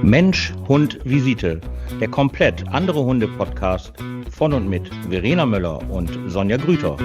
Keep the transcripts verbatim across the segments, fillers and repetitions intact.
Mensch, Hund, Visite. Der komplett andere Hunde-Podcast von und mit Verena Möller und Sonja Grüter.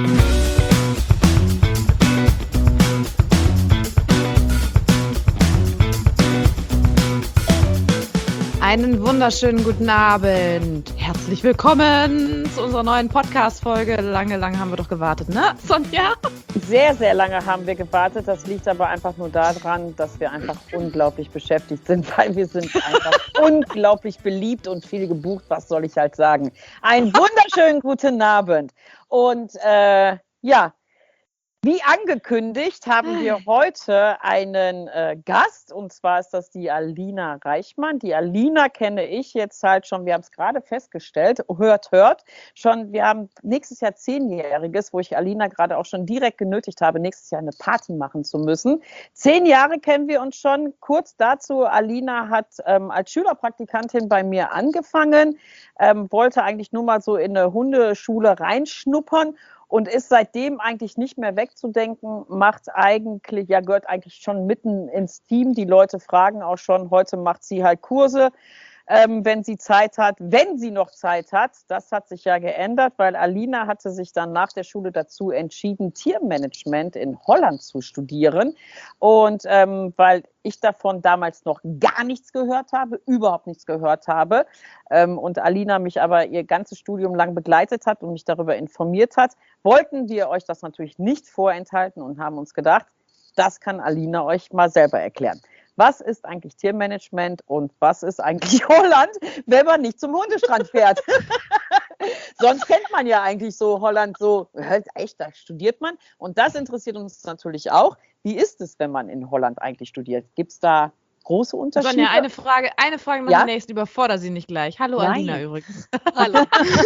Einen wunderschönen guten Abend. Herzlich willkommen zu unserer neuen Podcast-Folge. Lange, lange haben wir doch gewartet, ne, Sonja? Sehr, sehr lange haben wir gewartet. Das liegt aber einfach nur daran, dass wir einfach unglaublich beschäftigt sind, weil wir sind einfach unglaublich beliebt und viel gebucht. Was soll ich halt sagen? Einen wunderschönen guten Abend. Und äh, ja, wie angekündigt haben wir heute einen äh, Gast, und zwar ist das die Alina Reichmann. Die Alina kenne ich jetzt halt schon, wir haben es gerade festgestellt, hört, hört, schon, wir haben nächstes Jahr Zehnjähriges, wo ich Alina gerade auch schon direkt genötigt habe, nächstes Jahr eine Party machen zu müssen. Zehn Jahre kennen wir uns schon. Kurz dazu, Alina hat ähm, als Schülerpraktikantin bei mir angefangen, ähm, wollte eigentlich nur mal so in eine Hundeschule reinschnuppern und ist seitdem eigentlich nicht mehr wegzudenken, macht eigentlich, ja, gehört eigentlich schon mitten ins Team. Die Leute fragen auch schon, heute macht sie halt Kurse, ähm, wenn sie Zeit hat, wenn sie noch Zeit hat. Das hat sich ja geändert, weil Alina hatte sich dann nach der Schule dazu entschieden, Tiermanagement in Holland zu studieren. Und ähm, weil ich davon damals noch gar nichts gehört habe, überhaupt nichts gehört habe, ähm, und Alina mich aber ihr ganzes Studium lang begleitet hat und mich darüber informiert hat, wollten wir euch das natürlich nicht vorenthalten und haben uns gedacht, das kann Alina euch mal selber erklären. Was ist eigentlich Tiermanagement und was ist eigentlich Holland, wenn man nicht zum Hundestrand fährt? Sonst kennt man ja eigentlich so Holland so, echt, da studiert man. Und das interessiert uns natürlich auch. Wie ist es, wenn man in Holland eigentlich studiert? Gibt es da große Unterschiede? Sonja, eine Frage, eine Frage noch ja? nächst, überfordere sie nicht gleich. Hallo Nein. Alina übrigens. Hallo.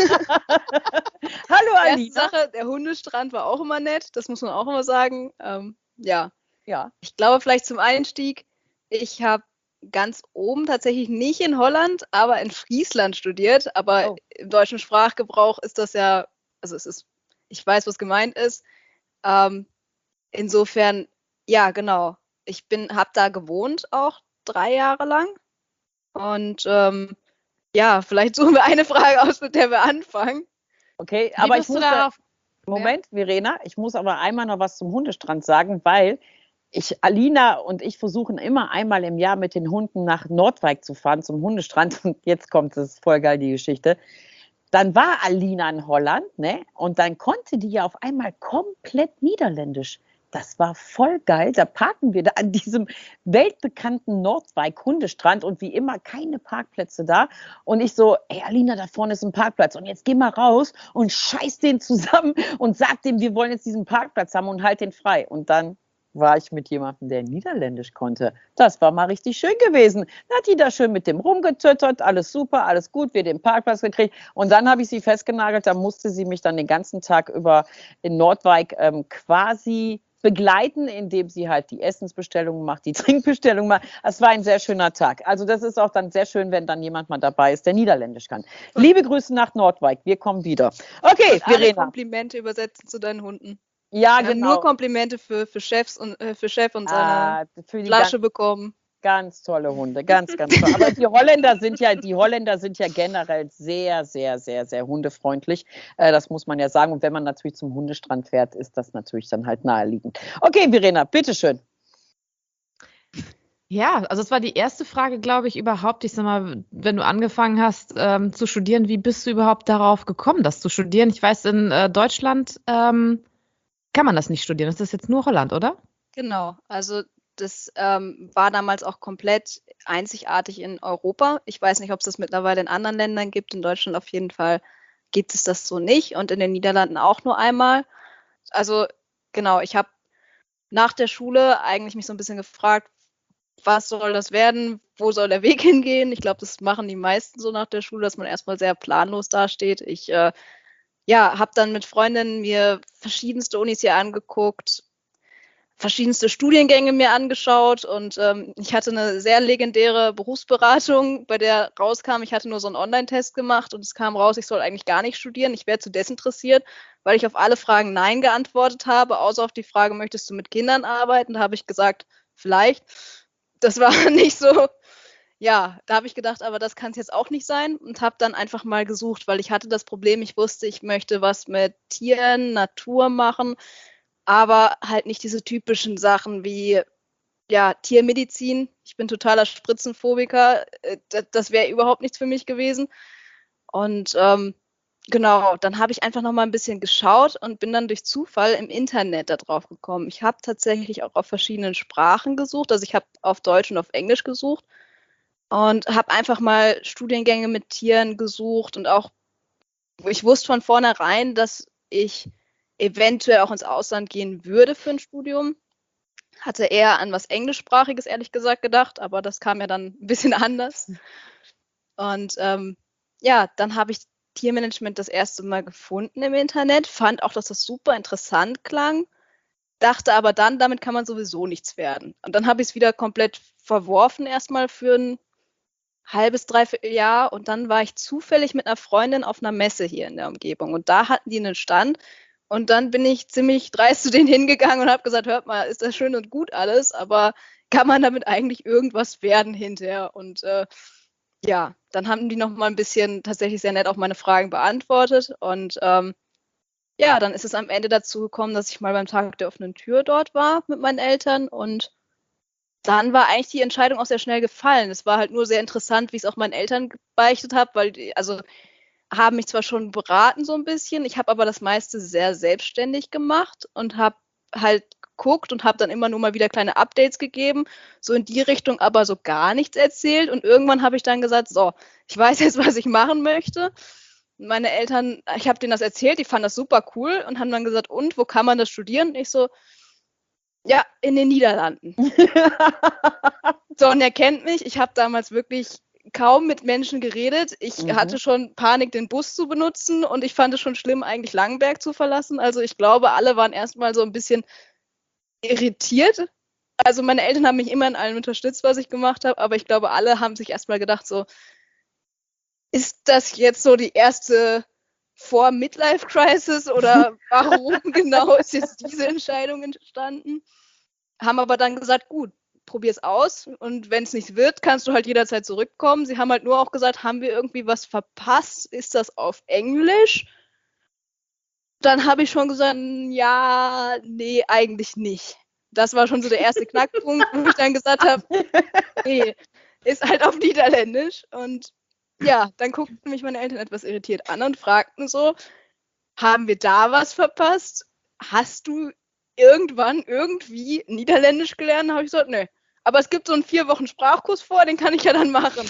Hallo Alina. Erste Sache, der Hundestrand war auch immer nett, das muss man auch immer sagen. Ähm, ja. ja, ich glaube vielleicht zum Einstieg, ich habe ganz oben tatsächlich nicht in Holland, aber in Friesland studiert. Aber oh. im deutschen Sprachgebrauch ist das ja, also es ist, ich weiß, was gemeint ist. Ähm, insofern, ja, genau. Ich bin, habe da gewohnt auch drei Jahre lang. Und ähm, ja, vielleicht suchen wir eine Frage aus, mit der wir anfangen. Okay, Wie aber ich bist muss du darauf? Moment, ja. Verena, ich muss aber einmal noch was zum Hundestrand sagen, weil ich, Alina und ich versuchen immer einmal im Jahr mit den Hunden nach Nordwijk zu fahren zum Hundestrand. Und jetzt kommt es, voll geil, die Geschichte. Dann war Alina in Holland, ne? Und dann konnte die ja auf einmal komplett Niederländisch. Das war voll geil. Da parken wir da an diesem weltbekannten Nordwijk-Hundestrand und wie immer keine Parkplätze da. Und ich so, ey Alina, da vorne ist ein Parkplatz und jetzt geh mal raus und scheiß den zusammen und sag dem, wir wollen jetzt diesen Parkplatz haben und halt den frei. Und dann war ich mit jemandem, der Niederländisch konnte. Das war mal richtig schön gewesen. Dann hat die da schön mit dem rumgetötert, alles super, alles gut, wir den Parkplatz gekriegt. Und dann habe ich sie festgenagelt, da musste sie mich dann den ganzen Tag über in Nordwijk ähm, quasi begleiten, indem sie halt die Essensbestellungen macht, die Trinkbestellungen macht. Es war ein sehr schöner Tag. Also das ist auch dann sehr schön, wenn dann jemand mal dabei ist, der Niederländisch kann. Liebe Grüße nach Nordwijk, wir kommen wieder. Okay, und alle Verena. Komplimente übersetzen zu deinen Hunden. Ja, Wir genau. haben nur Komplimente für, für Chefs und äh, für Chef und seine ah, für die Flasche ganz, bekommen. Ganz tolle Hunde, ganz, ganz toll. Aber die Holländer sind ja, die Holländer sind ja generell sehr, sehr, sehr, sehr hundefreundlich. Äh, das muss man ja sagen. Und wenn man natürlich zum Hundestrand fährt, ist das natürlich dann halt naheliegend. Okay, Verena, bitteschön. Ja, also es war die erste Frage, glaube ich, überhaupt. Ich sag mal, wenn du angefangen hast ähm, zu studieren, wie bist du überhaupt darauf gekommen, das zu studieren? Ich weiß, in äh, Deutschland ähm, kann man das nicht studieren. Das ist jetzt nur Holland, oder? Genau, also das ähm, war damals auch komplett einzigartig in Europa. Ich weiß nicht, ob es das mittlerweile in anderen Ländern gibt. In Deutschland auf jeden Fall gibt es das so nicht und in den Niederlanden auch nur einmal. Also genau, ich habe nach der Schule eigentlich mich so ein bisschen gefragt, was soll das werden, wo soll der Weg hingehen? Ich glaube, das machen die meisten so nach der Schule, dass man erstmal sehr planlos dasteht. Ich äh, ja, habe dann mit Freundinnen mir verschiedenste Unis hier angeguckt, verschiedenste Studiengänge mir angeschaut und ähm, ich hatte eine sehr legendäre Berufsberatung, bei der rauskam, ich hatte nur so einen Online-Test gemacht und es kam raus, ich soll eigentlich gar nicht studieren, ich wäre zu desinteressiert, weil ich auf alle Fragen Nein geantwortet habe, außer auf die Frage, möchtest du mit Kindern arbeiten? Da habe ich gesagt, vielleicht. Das war nicht so, ja, da habe ich gedacht, aber das kann es jetzt auch nicht sein und habe dann einfach mal gesucht, weil ich hatte das Problem, ich wusste, ich möchte was mit Tieren, Natur machen, aber halt nicht diese typischen Sachen wie ja, Tiermedizin. Ich bin totaler Spritzenphobiker. Das, das wäre überhaupt nichts für mich gewesen. Und ähm, genau, dann habe ich einfach noch mal ein bisschen geschaut und bin dann durch Zufall im Internet da drauf gekommen. Ich habe tatsächlich auch auf verschiedenen Sprachen gesucht. Also ich habe auf Deutsch und auf Englisch gesucht und habe einfach mal Studiengänge mit Tieren gesucht und auch, ich wusste von vornherein, dass ich eventuell auch ins Ausland gehen würde für ein Studium. Hatte eher an was Englischsprachiges, ehrlich gesagt, gedacht, aber das kam ja dann ein bisschen anders. Und ähm, ja, dann habe ich Tiermanagement das erste Mal gefunden im Internet, fand auch, dass das super interessant klang, dachte aber dann, damit kann man sowieso nichts werden. Und dann habe ich es wieder komplett verworfen erstmal für ein halbes, dreiviertel Jahr und dann war ich zufällig mit einer Freundin auf einer Messe hier in der Umgebung und da hatten die einen Stand. Und dann bin ich ziemlich dreist zu denen hingegangen und habe gesagt, hört mal, ist das schön und gut alles, aber kann man damit eigentlich irgendwas werden hinterher? Und äh, ja, dann haben die noch mal ein bisschen tatsächlich sehr nett auch meine Fragen beantwortet. Und ähm, ja, dann ist es am Ende dazu gekommen, dass ich mal beim Tag der offenen Tür dort war mit meinen Eltern. Und dann war eigentlich die Entscheidung auch sehr schnell gefallen. Es war halt nur sehr interessant, wie ich es auch meinen Eltern gebeichtet habe, weil die, also haben mich zwar schon beraten so ein bisschen, ich habe aber das meiste sehr selbstständig gemacht und habe halt geguckt und habe dann immer nur mal wieder kleine Updates gegeben, so in die Richtung aber so gar nichts erzählt und irgendwann habe ich dann gesagt, so, ich weiß jetzt, was ich machen möchte. Meine Eltern, ich habe denen das erzählt, die fanden das super cool und haben dann gesagt, und, wo kann man das studieren? Und ich so, ja, in den Niederlanden. Sonja kennt mich, ich habe damals wirklich kaum mit Menschen geredet. Ich mhm. hatte schon Panik, den Bus zu benutzen und ich fand es schon schlimm, eigentlich Langenberg zu verlassen. Also ich glaube, alle waren erstmal so ein bisschen irritiert. Also meine Eltern haben mich immer in allem unterstützt, was ich gemacht habe, aber ich glaube, alle haben sich erstmal gedacht, so, ist das jetzt so die erste Vor-Midlife-Crisis oder warum genau ist jetzt diese Entscheidung entstanden? Haben aber dann gesagt, gut, probier es aus und wenn es nicht wird, kannst du halt jederzeit zurückkommen. Sie haben halt nur auch gesagt, haben wir irgendwie was verpasst? Ist das auf Englisch? Dann habe ich schon gesagt, ja, nee, eigentlich nicht. Das war schon so der erste Knackpunkt, wo ich dann gesagt habe, nee, ist halt auf Niederländisch. Und ja, dann guckten mich meine Eltern etwas irritiert an und fragten so, haben wir da was verpasst? Hast du irgendwann irgendwie Niederländisch gelernt? Da habe ich gesagt, nee. Aber es gibt so einen vier Wochen Sprachkurs vor, den kann ich ja dann machen.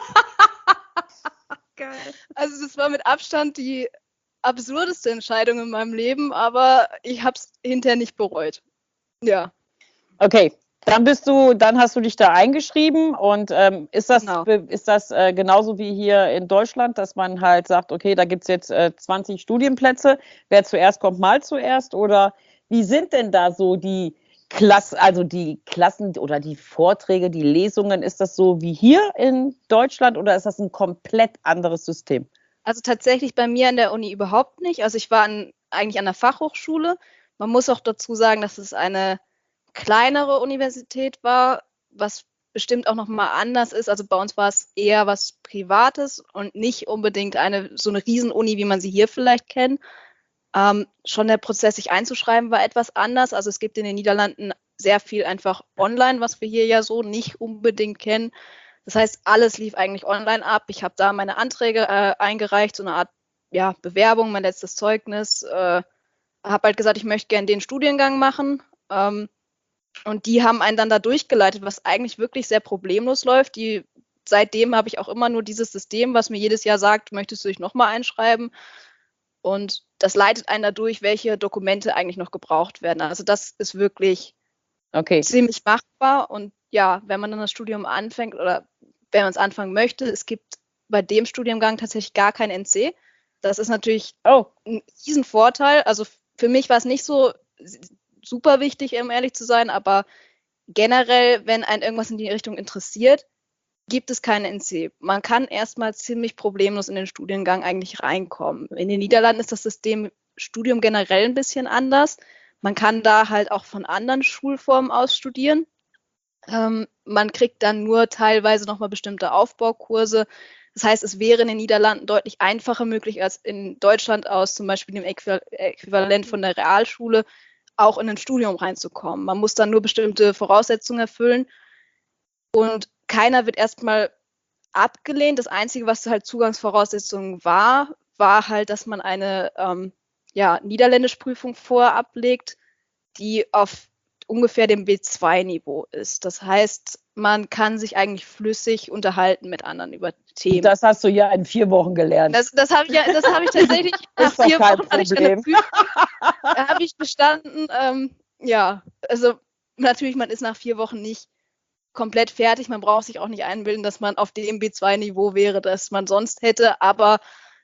Geil. Also das war mit Abstand die absurdeste Entscheidung in meinem Leben, aber ich habe es hinterher nicht bereut. Ja. Okay, dann bist du, dann hast du dich da eingeschrieben und ähm, ist das, genau. ist das äh, genauso wie hier in Deutschland, dass man halt sagt, okay, da gibt es jetzt äh, zwanzig Studienplätze, wer zuerst kommt, mal zuerst, oder wie sind denn da so die Klassen, also die Klassen oder die Vorträge, die Lesungen, ist das so wie hier in Deutschland oder ist das ein komplett anderes System? Also tatsächlich bei mir an der Uni überhaupt nicht. Also ich war an, eigentlich an der Fachhochschule. Man muss auch dazu sagen, dass es eine kleinere Universität war, was bestimmt auch nochmal anders ist. Also bei uns war es eher was Privates und nicht unbedingt eine so eine Riesenuni, wie man sie hier vielleicht kennt. Ähm, schon der Prozess, sich einzuschreiben, war etwas anders. Also es gibt in den Niederlanden sehr viel einfach online, was wir hier ja so nicht unbedingt kennen. Das heißt, alles lief eigentlich online ab. Ich habe da meine Anträge äh, eingereicht, so eine Art ja, Bewerbung, mein letztes Zeugnis. Äh, habe halt gesagt, ich möchte gerne den Studiengang machen. Ähm, und die haben einen dann da durchgeleitet, was eigentlich wirklich sehr problemlos läuft. Die, seitdem habe ich auch immer nur dieses System, was mir jedes Jahr sagt, möchtest du dich nochmal einschreiben? Und das leitet einen dadurch, welche Dokumente eigentlich noch gebraucht werden. Also das ist wirklich okay. Ziemlich machbar. Und ja, wenn man dann das Studium anfängt oder wenn man es anfangen möchte, es gibt bei dem Studiengang tatsächlich gar kein N C. Das ist natürlich oh. ein Riesenvorteil. Also für mich war es nicht so super wichtig, um ehrlich zu sein, aber generell, wenn einen irgendwas in die Richtung interessiert, gibt es keinen N C. Man kann erstmal ziemlich problemlos in den Studiengang eigentlich reinkommen. In den Niederlanden ist das System Studium generell ein bisschen anders. Man kann da halt auch von anderen Schulformen aus studieren. Ähm, man kriegt dann nur teilweise nochmal bestimmte Aufbaukurse. Das heißt, es wäre in den Niederlanden deutlich einfacher möglich als in Deutschland aus zum Beispiel dem Äquivalent von der Realschule auch in ein Studium reinzukommen. Man muss dann nur bestimmte Voraussetzungen erfüllen und keiner wird erstmal abgelehnt. Das Einzige, was halt Zugangsvoraussetzungen war, war halt, dass man eine ähm, ja, Niederländischprüfung vorher ablegt, die auf ungefähr dem B zwei Niveau ist. Das heißt, man kann sich eigentlich flüssig unterhalten mit anderen über Themen. Das hast du ja in vier Wochen gelernt. Das, das habe ich, ja, das hab ich tatsächlich nach vier Wochen hatte ich eine Prüfung, da habe ich bestanden. Ähm, ja, also natürlich, man ist nach vier Wochen nicht komplett fertig. Man braucht sich auch nicht einbilden, dass man auf dem B zwei Niveau wäre, das man sonst hätte. Aber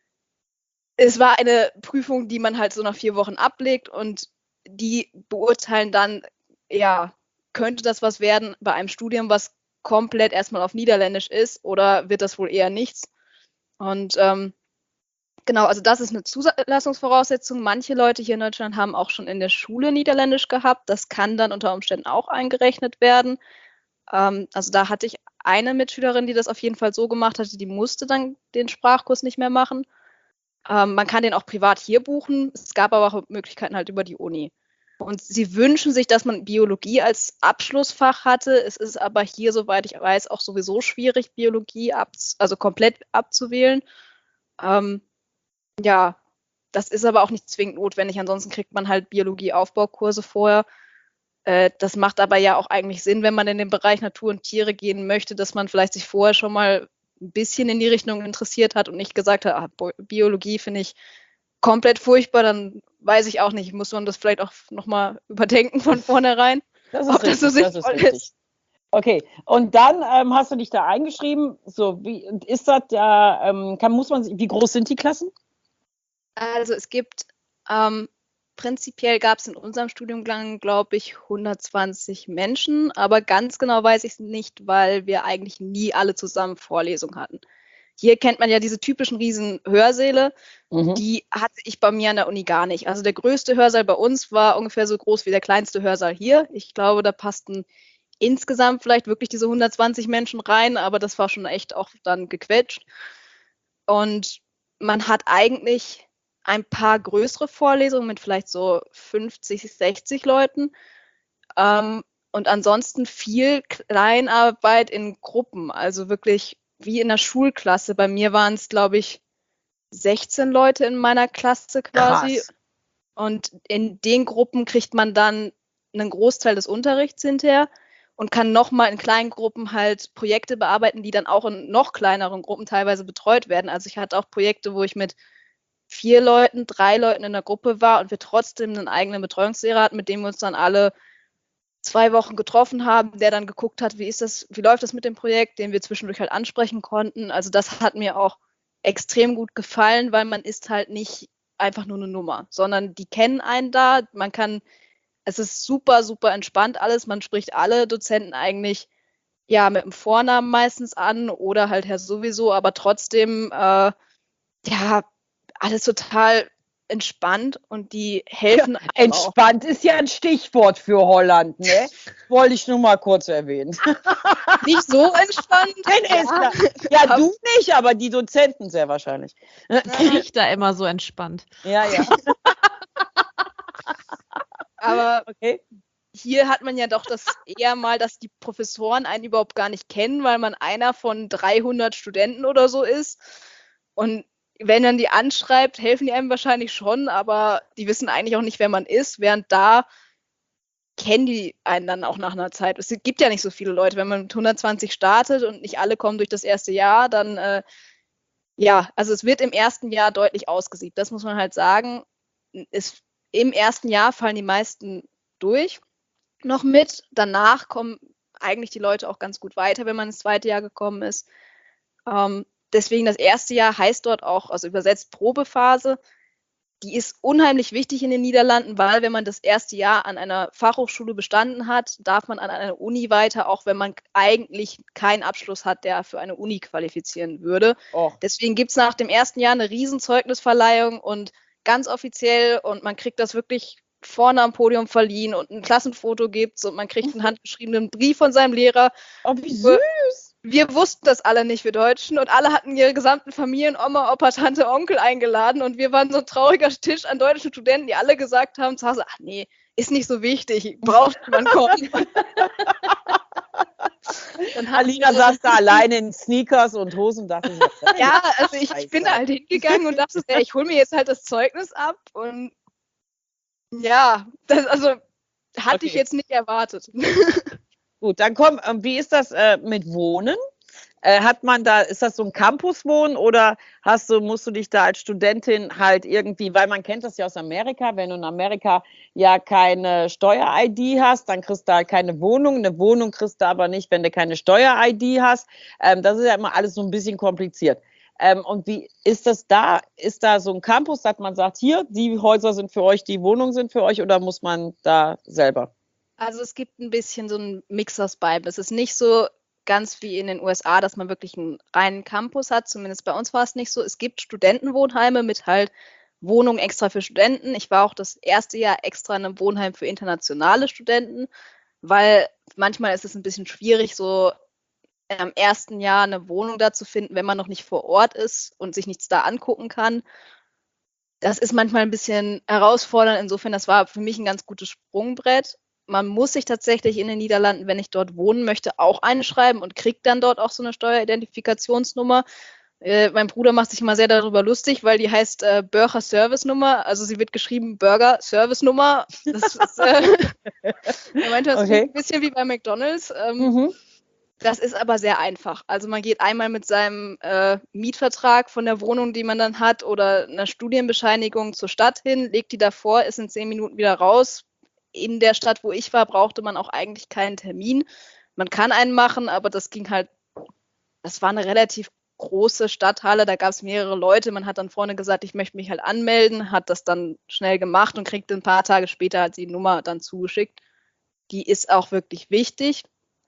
es war eine Prüfung, die man halt so nach vier Wochen ablegt und die beurteilen dann, ja, könnte das was werden bei einem Studium, was komplett erstmal auf Niederländisch ist oder wird das wohl eher nichts? Und ähm, genau, also das ist eine Zulassungsvoraussetzung. Manche Leute hier in Deutschland haben auch schon in der Schule Niederländisch gehabt. Das kann dann unter Umständen auch eingerechnet werden. Ähm, also da hatte ich eine Mitschülerin, die das auf jeden Fall so gemacht hatte, die musste dann den Sprachkurs nicht mehr machen. Ähm, man kann den auch privat hier buchen. Es gab aber auch Möglichkeiten halt über die Uni. Und sie wünschen sich, dass man Biologie als Abschlussfach hatte. Es ist aber hier, soweit ich weiß, auch sowieso schwierig, Biologie ab, also komplett abzuwählen. Ähm, ja, das ist aber auch nicht zwingend notwendig. Ansonsten kriegt man halt Biologie-Aufbaukurse vorher. Äh, das macht aber ja auch eigentlich Sinn, wenn man in den Bereich Natur und Tiere gehen möchte, dass man vielleicht sich vorher schon mal ein bisschen in die Richtung interessiert hat und nicht gesagt hat, ah, Biologie finde ich komplett furchtbar, dann weiß ich auch nicht, muss man das vielleicht auch nochmal überdenken von vornherein, Das ist ob das so richtig, das ist sinnvoll richtig. ist. Okay, und dann ähm, hast du dich da eingeschrieben. So, wie ist das da? Ähm, kann, muss man, wie groß sind die Klassen? Also es gibt, ähm, prinzipiell gab es in unserem Studiengang, glaube ich, hundertzwanzig Menschen, aber ganz genau weiß ich es nicht, weil wir eigentlich nie alle zusammen Vorlesungen hatten. Hier kennt man ja diese typischen riesen Hörsäle, Mhm. die hatte ich bei mir an der Uni gar nicht. Also der größte Hörsaal bei uns war ungefähr so groß wie der kleinste Hörsaal hier. Ich glaube, da passten insgesamt vielleicht wirklich diese hundertzwanzig Menschen rein, aber das war schon echt auch dann gequetscht. Und man hat eigentlich ein paar größere Vorlesungen mit vielleicht so fünfzig, sechzig Leuten. Ähm, und ansonsten viel Kleinarbeit in Gruppen, also wirklich wie in der Schulklasse. Bei mir waren es, glaube ich, sechzehn Leute in meiner Klasse quasi. Krass. Und in den Gruppen kriegt man dann einen Großteil des Unterrichts hinterher und kann nochmal in kleinen Gruppen halt Projekte bearbeiten, die dann auch in noch kleineren Gruppen teilweise betreut werden. Also ich hatte auch Projekte, wo ich mit vier Leuten, drei Leuten in der Gruppe war und wir trotzdem einen eigenen Betreuungslehrer hatten, mit dem wir uns dann alle zwei Wochen getroffen haben, der dann geguckt hat, wie ist das, wie läuft das mit dem Projekt, den wir zwischendurch halt ansprechen konnten. Also das hat mir auch extrem gut gefallen, weil man ist halt nicht einfach nur eine Nummer, sondern die kennen einen da, man kann, es ist super, super entspannt alles, man spricht alle Dozenten eigentlich ja mit dem Vornamen meistens an oder halt Herr sowieso, aber trotzdem äh, ja, alles total entspannt und die helfen Ja, einem entspannt ist ja ein Stichwort für Holland, ne? Wollte ich nur mal kurz erwähnen. auch. Nicht so entspannt. Nein, ist klar. Ja, du nicht, aber die Dozenten sehr wahrscheinlich. Riecht da immer so entspannt. Ja, ja. Aber Okay. hier hat man ja doch das eher mal, dass die Professoren einen überhaupt gar nicht kennen, weil man einer von dreihundert Studenten oder so ist. Und wenn man die anschreibt, helfen die einem wahrscheinlich schon, aber die wissen eigentlich auch nicht, wer man ist, während da kennen die einen dann auch nach einer Zeit. Es gibt ja nicht so viele Leute. Wenn man mit hundertzwanzig startet und nicht alle kommen durch das erste Jahr, dann äh, ja, also es wird im ersten Jahr deutlich ausgesiebt. Das muss man halt sagen. Es, im ersten Jahr fallen die meisten durch noch mit. Danach kommen eigentlich die Leute auch ganz gut weiter, wenn man ins zweite Jahr gekommen ist. Ähm, deswegen das erste Jahr heißt dort auch, also übersetzt Probephase. Die ist unheimlich wichtig in den Niederlanden, weil wenn man das erste Jahr an einer Fachhochschule bestanden hat, darf man an einer Uni weiter, auch wenn man eigentlich keinen Abschluss hat, der für eine Uni qualifizieren würde. Oh. Deswegen gibt es nach dem ersten Jahr eine Riesenzeugnisverleihung und ganz offiziell und man kriegt das wirklich vorne am Podium verliehen und ein Klassenfoto gibt und man kriegt einen handgeschriebenen Brief von seinem Lehrer. Oh, wie süß. Wir wussten das alle nicht, wir Deutschen, und alle hatten ihre gesamten Familien, Oma, Opa, Tante, Onkel eingeladen und wir waren so ein trauriger Tisch an deutschen Studenten, die alle gesagt haben zu Hause, ach nee, ist nicht so wichtig, braucht man kommen. Dann Alina saß da alleine in Sneakers und Hosen und dachte, ja, also ich, ich bin da halt hingegangen und dachte, ja, ich hole mir jetzt halt das Zeugnis ab und ja, das, also hatte Okay. ich jetzt nicht erwartet. Gut, dann komm, ähm, wie ist das äh, mit Wohnen? Äh, hat man da, ist das so ein Campuswohnen oder hast du, musst du dich da als Studentin halt irgendwie, weil man kennt das ja aus Amerika, wenn du in Amerika ja keine Steuer-I D hast, dann kriegst du halt keine Wohnung. Eine Wohnung kriegst du aber nicht, wenn du keine Steuer-I D hast. Ähm, das ist ja immer alles so ein bisschen kompliziert. Ähm, und wie ist das da? Ist da so ein Campus, dass man sagt, hier, die Häuser sind für euch, die Wohnungen sind für euch, oder muss man da selber? Also es gibt ein bisschen so einen Mix aus beidem. Es ist nicht so ganz wie in den U S A, dass man wirklich einen reinen Campus hat. Zumindest bei uns war es nicht so. Es gibt Studentenwohnheime mit halt Wohnungen extra für Studenten. Ich war auch das erste Jahr extra in einem Wohnheim für internationale Studenten, weil manchmal ist es ein bisschen schwierig, so am ersten Jahr eine Wohnung da zu finden, wenn man noch nicht vor Ort ist und sich nichts da angucken kann. Das ist manchmal ein bisschen herausfordernd. Insofern, das war für mich ein ganz gutes Sprungbrett. Man muss sich tatsächlich in den Niederlanden, wenn ich dort wohnen möchte, auch einschreiben und kriegt dann dort auch so eine Steueridentifikationsnummer. Äh, mein Bruder macht sich mal sehr darüber lustig, weil die heißt äh, Burger Service Nummer. Also sie wird geschrieben Burger Service Nummer. Das ist, äh, er meinte, das Okay. ist ein bisschen wie bei McDonald's. Ähm, Mhm. Das ist aber sehr einfach. Also man geht einmal mit seinem äh, Mietvertrag von der Wohnung, die man dann hat, oder einer Studienbescheinigung zur Stadt hin, legt die davor, ist in zehn Minuten wieder raus. In der Stadt, wo ich war, brauchte man auch eigentlich keinen Termin. Man kann einen machen, aber das ging halt, das war eine relativ große Stadthalle, da gab es mehrere Leute. Man hat dann vorne gesagt, ich möchte mich halt anmelden, hat das dann schnell gemacht und kriegte ein paar Tage später halt die Nummer dann zugeschickt. Die ist auch wirklich wichtig.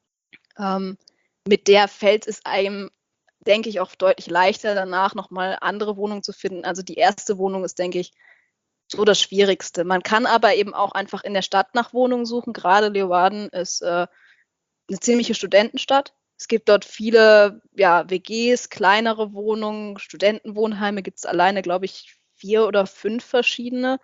Ähm, mit der fällt es einem, denke ich, auch deutlich leichter, danach nochmal andere Wohnungen zu finden. Also die erste Wohnung ist, denke ich, so das Schwierigste. Man kann aber eben auch einfach in der Stadt nach Wohnungen suchen. Gerade Leeuwarden ist äh, eine ziemliche Studentenstadt. Es gibt dort viele ja, W Gs, kleinere Wohnungen, Studentenwohnheime gibt es alleine, glaube ich, vier oder fünf verschiedene.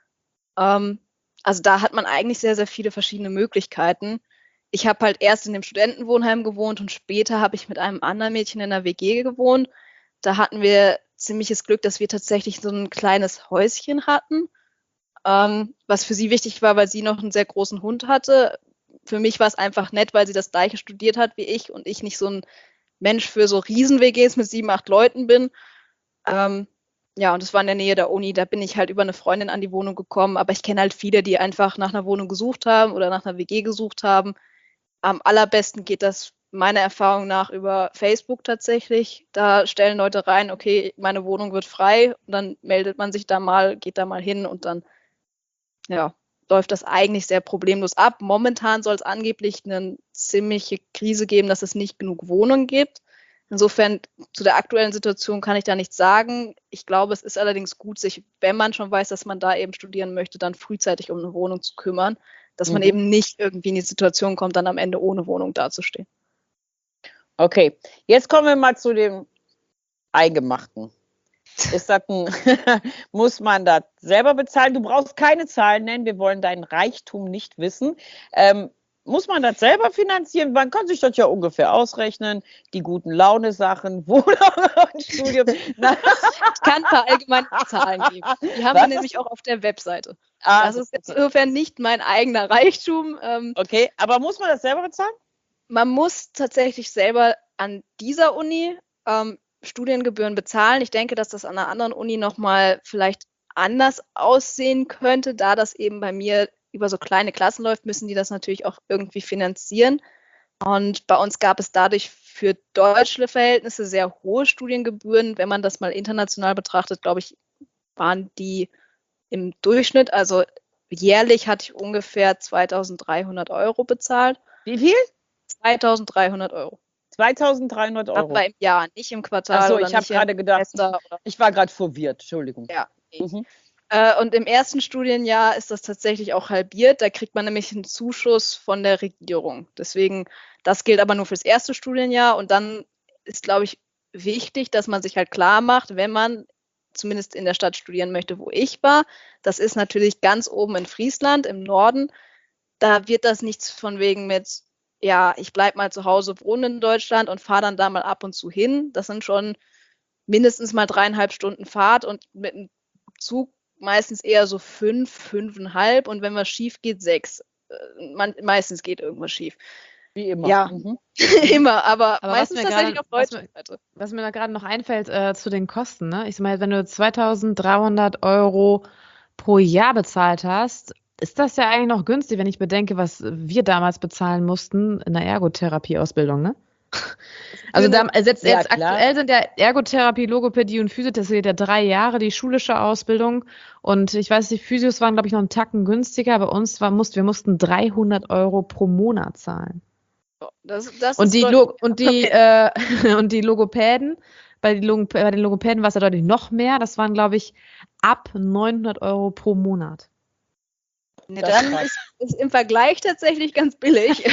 Ähm, also da hat man eigentlich sehr, sehr viele verschiedene Möglichkeiten. Ich habe halt erst in dem Studentenwohnheim gewohnt und später habe ich mit einem anderen Mädchen in einer W G gewohnt. Da hatten wir ziemliches Glück, dass wir tatsächlich so ein kleines Häuschen hatten, ähm, was für sie wichtig war, weil sie noch einen sehr großen Hund hatte. Für mich war es einfach nett, weil sie das Gleiche studiert hat wie ich und ich nicht so ein Mensch für so Riesen-W Gs mit sieben, acht Leuten bin. Ähm, ja, und es war in der Nähe der Uni. Da bin ich halt über eine Freundin an die Wohnung gekommen. Aber ich kenne halt viele, die einfach nach einer Wohnung gesucht haben oder nach einer W G gesucht haben. Am allerbesten geht das meiner Erfahrung nach über Facebook tatsächlich. Da stellen Leute rein, okay, meine Wohnung wird frei, und dann meldet man sich da mal, geht da mal hin und dann ja, läuft das eigentlich sehr problemlos ab. Momentan soll es angeblich eine ziemliche Krise geben, dass es nicht genug Wohnungen gibt. Insofern zu der aktuellen Situation kann ich da nichts sagen. Ich glaube, es ist allerdings gut, sich, wenn man schon weiß, dass man da eben studieren möchte, dann frühzeitig um eine Wohnung zu kümmern, dass man Mhm. eben nicht irgendwie in die Situation kommt, dann am Ende ohne Wohnung dazustehen. Okay, jetzt kommen wir mal zu dem Eingemachten. Ist das ein, muss man das selber bezahlen? Du brauchst keine Zahlen nennen, wir wollen deinen Reichtum nicht wissen. Ähm, muss man das selber finanzieren? Man kann sich das ja ungefähr ausrechnen. Die guten Laune-Sachen, Wohnung und Studium. Na, Ich kann ein paar allgemeine Zahlen geben. Die haben Was? wir nämlich auch auf der Webseite. ah, Das ist insofern nicht mein eigener Reichtum. Ähm, okay, aber muss man das selber bezahlen? Man muss tatsächlich selber an dieser Uni ähm, Studiengebühren bezahlen. Ich denke, dass das an einer anderen Uni nochmal vielleicht anders aussehen könnte. Da das eben bei mir über so kleine Klassen läuft, müssen die das natürlich auch irgendwie finanzieren. Und bei uns gab es dadurch für deutsche Verhältnisse sehr hohe Studiengebühren. Wenn man das mal international betrachtet, glaube ich, waren die im Durchschnitt, also jährlich hatte ich ungefähr zweitausenddreihundert Euro bezahlt. Wie viel? zweitausenddreihundert Euro. zweitausenddreihundert Euro. Aber im Jahr, nicht im Quartal. Achso, oder ich habe nicht im gerade gedacht, Semester oder, ich war gerade verwirrt, Entschuldigung. ja. Mhm. Äh, und im ersten Studienjahr ist das tatsächlich auch halbiert. Da kriegt man nämlich einen Zuschuss von der Regierung. Deswegen, das gilt aber nur fürs erste Studienjahr. Und dann ist, glaube ich, wichtig, dass man sich halt klar macht, wenn man zumindest in der Stadt studieren möchte, wo ich war. Das ist natürlich ganz oben in Friesland, im Norden. Da wird das nichts von wegen mit, ja, ich bleibe mal zu Hause wohnen in Deutschland und fahre dann da mal ab und zu hin. Das sind schon mindestens mal dreieinhalb Stunden Fahrt und mit einem Zug meistens eher so fünf, fünfeinhalb und wenn was schief geht, sechs. Man, meistens geht irgendwas schief. Wie immer. Ja, Mhm. immer, aber, Aber meistens was mir tatsächlich gerade- auf was deutscher Seite. Was mir da gerade noch einfällt äh, zu den Kosten, ne? Ich sag mal, wenn du zweitausenddreihundert Euro pro Jahr bezahlt hast, ist das ja eigentlich noch günstig, wenn ich bedenke, was wir damals bezahlen mussten in der Ergotherapie-Ausbildung, ne? Also da, also jetzt, Ja, jetzt klar. aktuell sind ja Ergotherapie, Logopädie und Physiotherapie ja drei Jahre die schulische Ausbildung und ich weiß, die Physios waren, glaube ich, noch einen Tacken günstiger, bei uns war, mussten, wir mussten dreihundert Euro pro Monat zahlen. Das, das Und ist die, deutlich- Lo und die, äh, und die Logopäden, bei, die Log bei den Logopäden war es ja deutlich noch mehr. Das waren, glaube ich, ab neunhundert Euro pro Monat. Nee, Das ist dann krass. ist es im Vergleich tatsächlich ganz billig.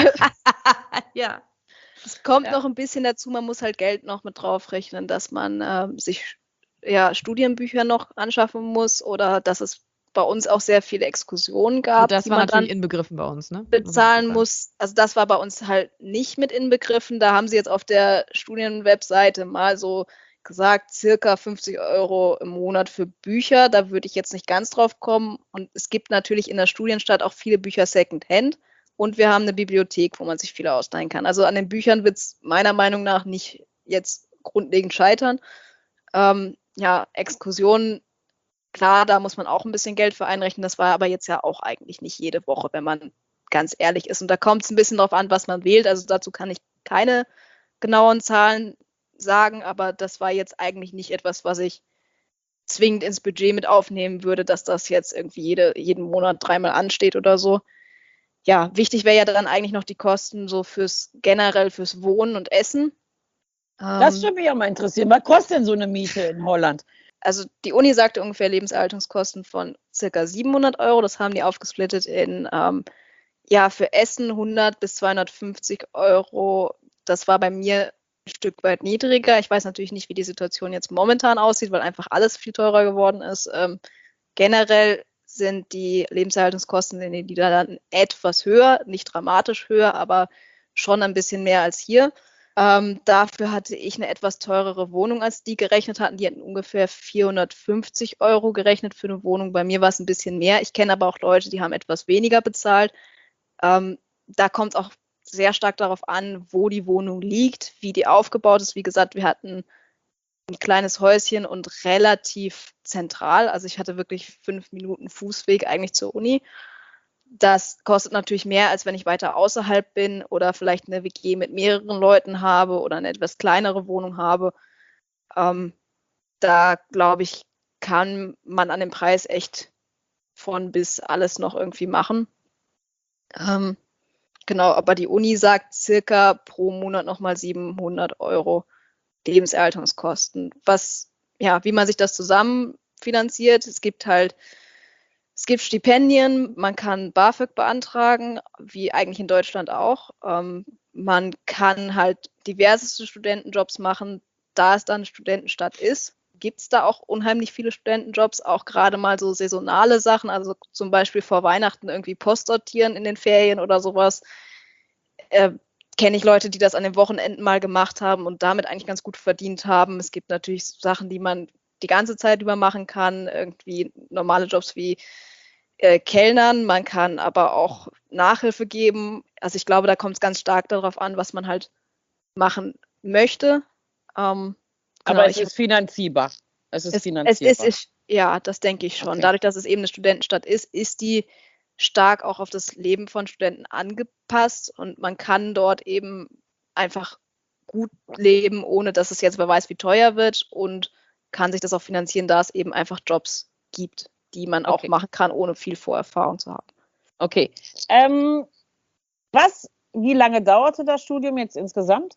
Ja. Es kommt Ja. noch ein bisschen dazu, man muss halt Geld noch mit draufrechnen, dass man ähm, sich ja, Studienbücher noch anschaffen muss oder dass es bei uns auch sehr viele Exkursionen gab, Und das die war man dann natürlich inbegriffen bei uns, ne? bezahlen Muss muss. Also das war bei uns halt nicht mit inbegriffen. Da haben sie jetzt auf der Studienwebseite mal so gesagt, circa fünfzig Euro im Monat für Bücher. Da würde ich jetzt nicht ganz drauf kommen. Und es gibt natürlich in der Studienstadt auch viele Bücher Secondhand. Und wir haben eine Bibliothek, wo man sich viele ausleihen kann. Also an den Büchern wird es meiner Meinung nach nicht jetzt grundlegend scheitern. Ähm, ja, Exkursionen, klar, da muss man auch ein bisschen Geld für einrechnen. Das war aber jetzt ja auch eigentlich nicht jede Woche, wenn man ganz ehrlich ist. Und da kommt es ein bisschen drauf an, was man wählt. Also dazu kann ich keine genauen Zahlen sagen, aber das war jetzt eigentlich nicht etwas, was ich zwingend ins Budget mit aufnehmen würde, dass das jetzt irgendwie jede, jeden Monat dreimal ansteht oder so. Ja, wichtig wäre ja dann eigentlich noch die Kosten so fürs generell fürs Wohnen und Essen. Das Ähm, würde mich auch mal interessieren. Was kostet denn so eine Miete in Holland? Also die Uni sagte ungefähr Lebenserhaltungskosten von circa siebenhundert Euro. Das haben die aufgesplittet in, ähm, ja, für Essen hundert bis zweihundertfünfzig Euro. Das war bei mir ein Stück weit niedriger. Ich weiß natürlich nicht, wie die Situation jetzt momentan aussieht, weil einfach alles viel teurer geworden ist. Ähm, generell sind die Lebenserhaltungskosten in den Niederlanden etwas höher, nicht dramatisch höher, aber schon ein bisschen mehr als hier. Ähm, dafür hatte ich eine etwas teurere Wohnung, als die gerechnet hatten. Die hatten ungefähr vierhundertfünfzig Euro gerechnet für eine Wohnung. Bei mir war es ein bisschen mehr. Ich kenne aber auch Leute, die haben etwas weniger bezahlt. Ähm, da kommt es auch sehr stark darauf an, wo die Wohnung liegt, wie die aufgebaut ist. Wie gesagt, wir hatten ein kleines Häuschen und relativ zentral. Also ich hatte wirklich fünf Minuten Fußweg eigentlich zur Uni. Das kostet natürlich mehr, als wenn ich weiter außerhalb bin oder vielleicht eine W G mit mehreren Leuten habe oder eine etwas kleinere Wohnung habe. Ähm, da, glaube ich, kann man an dem Preis echt von bis alles noch irgendwie machen. Ähm, genau, aber die Uni sagt circa pro Monat nochmal siebenhundert Euro Lebenserhaltungskosten. Was, ja, wie man sich das zusammen finanziert, es gibt halt Es gibt Stipendien, man kann BAföG beantragen, wie eigentlich in Deutschland auch. Ähm, man kann halt diverseste Studentenjobs machen, da es dann Studentenstadt ist. Gibt es da auch unheimlich viele Studentenjobs, auch gerade mal so saisonale Sachen, also zum Beispiel vor Weihnachten irgendwie Post sortieren in den Ferien oder sowas. Äh, kenne ich Leute, die das an den Wochenenden mal gemacht haben und damit eigentlich ganz gut verdient haben. Es gibt natürlich Sachen, die man die ganze Zeit über machen kann, irgendwie normale Jobs wie äh, Kellnern, man kann aber auch Nachhilfe geben. Also ich glaube, da kommt es ganz stark darauf an, was man halt machen möchte. Ähm, Aber genau, es ich- ist finanzierbar. Es ist es, es, finanzierbar. es ist, ja, das denke ich schon. Okay. Dadurch, dass es eben eine Studentenstadt ist, ist die stark auch auf das Leben von Studenten angepasst und man kann dort eben einfach gut leben, ohne dass es jetzt wer weiß, wie teuer wird und kann sich das auch finanzieren, da es eben einfach Jobs gibt, die man auch Okay. machen kann, ohne viel Vorerfahrung zu haben. Okay. Ähm, was, wie lange dauerte das Studium jetzt insgesamt?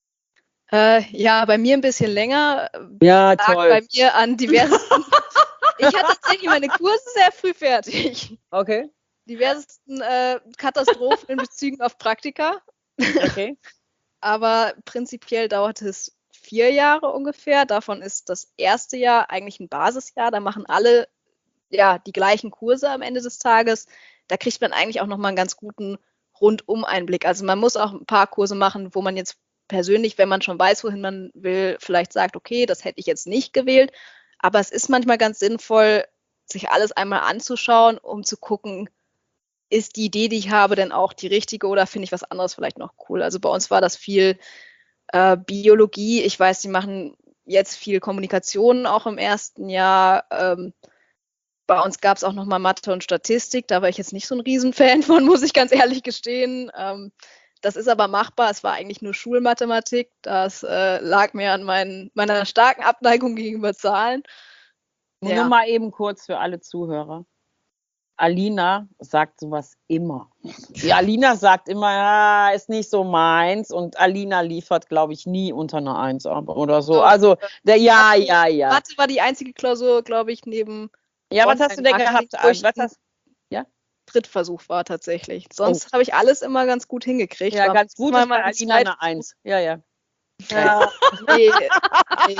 Äh, ja, bei mir ein bisschen länger. Ja, Lag bei mir an diversen Ich hatte tatsächlich meine Kurse sehr früh fertig. Okay. Diversesten äh, Katastrophen in Bezügen auf Praktika. Okay. Aber prinzipiell dauert es vier Jahre ungefähr. Davon ist das erste Jahr eigentlich ein Basisjahr. Da machen alle ja die gleichen Kurse am Ende des Tages. Da kriegt man eigentlich auch nochmal einen ganz guten Rundum-Einblick. Also man muss auch ein paar Kurse machen, wo man jetzt persönlich, wenn man schon weiß, wohin man will, vielleicht sagt, okay, das hätte ich jetzt nicht gewählt. Aber es ist manchmal ganz sinnvoll, sich alles einmal anzuschauen, um zu gucken, ist die Idee, die ich habe, denn auch die richtige oder finde ich was anderes vielleicht noch cool? Also bei uns war das viel äh, Biologie. Ich weiß, die machen jetzt viel Kommunikation auch im ersten Jahr. Ähm, bei uns gab es auch nochmal Mathe und Statistik. Da war ich jetzt nicht so ein Riesenfan von, muss ich ganz ehrlich gestehen. Ähm, das ist aber machbar. Es war eigentlich nur Schulmathematik. Das äh, lag mir an mein, meiner starken Abneigung gegenüber Zahlen. Ja. Nur mal eben kurz für alle Zuhörer. Alina sagt sowas immer. Die Alina sagt immer, ja, ist nicht so meins. Und Alina liefert, glaube ich, nie unter einer Eins oder so. Also, der, ja, Mathe, ja, ja. Mathe war die einzige Klausur, glaube ich, neben. Ja, was hast du denn gehabt? Was hast, ja? Drittversuch war tatsächlich. Sonst oh. habe ich alles immer ganz gut hingekriegt. Ja, ganz gut ist bei Alina eine Eins. Ja, ja. Ja, nee, nee.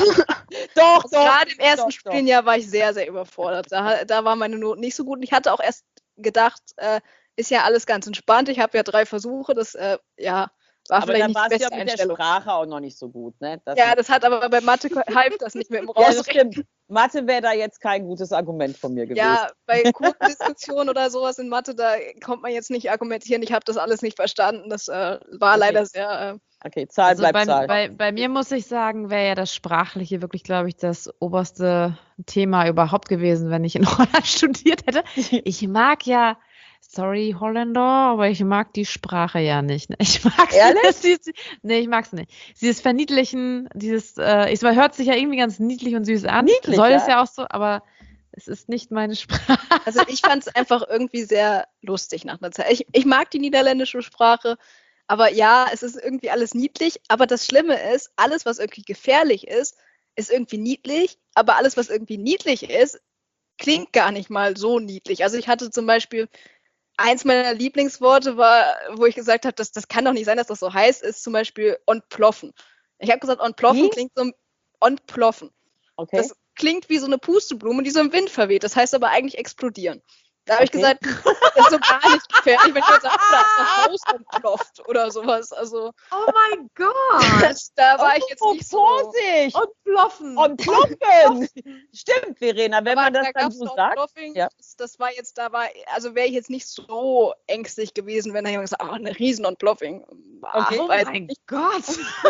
Doch, also doch. Gerade im ersten doch, Studienjahr war ich sehr, sehr überfordert. Da, da war meine Note nicht so gut. Und ich hatte auch erst gedacht, äh, ist ja alles ganz entspannt. Ich habe ja drei Versuche. Das äh, ja, war aber vielleicht nicht die beste ja mit Einstellung. Der Sprache auch noch nicht so gut. Ne? Das ja, das hat aber bei Mathe half das nicht mit dem Rausreden. Ja, Mathe wäre da jetzt kein gutes Argument von mir gewesen. Ja, bei Kurvendiskussionen oder sowas in Mathe, da kommt man jetzt nicht argumentieren, ich habe das alles nicht verstanden. Das äh, war okay. leider sehr... Äh, Okay, Zahl also bleibt bei, Zahl. Bei, bei mir muss ich sagen, wäre ja das Sprachliche wirklich, glaube ich, das oberste Thema überhaupt gewesen, wenn ich in Holland studiert hätte. Ich mag ja, sorry Holländer, aber ich mag die Sprache ja nicht. Ne? Ich mag Ehrlich? Dieses, nee, ich mag es nicht. Dieses Verniedlichen, dieses, äh, es hört sich ja irgendwie ganz niedlich und süß an. Niedlich, Soll ja? es ja auch so, aber es ist nicht meine Sprache. Also ich fand es einfach irgendwie sehr lustig nach einer Zeit. Ich, ich mag die niederländische Sprache. Aber ja, es ist irgendwie alles niedlich. Aber das Schlimme ist, alles, was irgendwie gefährlich ist, ist irgendwie niedlich. Aber alles, was irgendwie niedlich ist, klingt gar nicht mal so niedlich. Also ich hatte zum Beispiel, eins meiner Lieblingsworte war, wo ich gesagt habe, das, das kann doch nicht sein, dass das so heißt, ist zum Beispiel ontploffen. Ich habe gesagt, ontploffen Wie? klingt so, ontploffen. Okay. Das klingt wie so eine Pusteblume, die so im Wind verweht. Das heißt aber eigentlich explodieren. Da habe okay. ich gesagt, das ist so gar nicht gefährlich, wenn jemand sagt, da ist das Haus entplofft oder sowas. Also, oh mein Gott! Da war oh, ich jetzt oh, nicht so... Vorsicht! Entploffen! Entploffen! Stimmt, Verena, wenn aber man das da dann so sagt. Ja. Das, das war jetzt, da war, also wäre ich jetzt nicht so ängstlich gewesen, wenn da jemand gesagt hat, oh, eine riesen Entploffing. Okay. Oh mein nicht. Gott!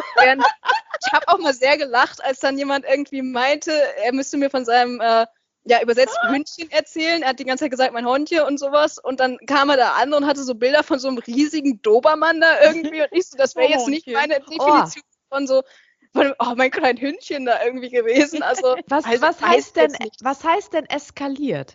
Ich habe auch mal sehr gelacht, als dann jemand irgendwie meinte, er müsste mir von seinem... Äh, ja, übersetzt Hündchen erzählen. Er hat die ganze Zeit gesagt, mein Hondchen und sowas. Und dann kam er da an und hatte so Bilder von so einem riesigen Dobermann da irgendwie. Und ich so, das wäre jetzt nicht meine Definition oh. von so, von, oh, mein kleines Hündchen da irgendwie gewesen. Also, was, also was, heißt denn, was heißt denn eskaliert?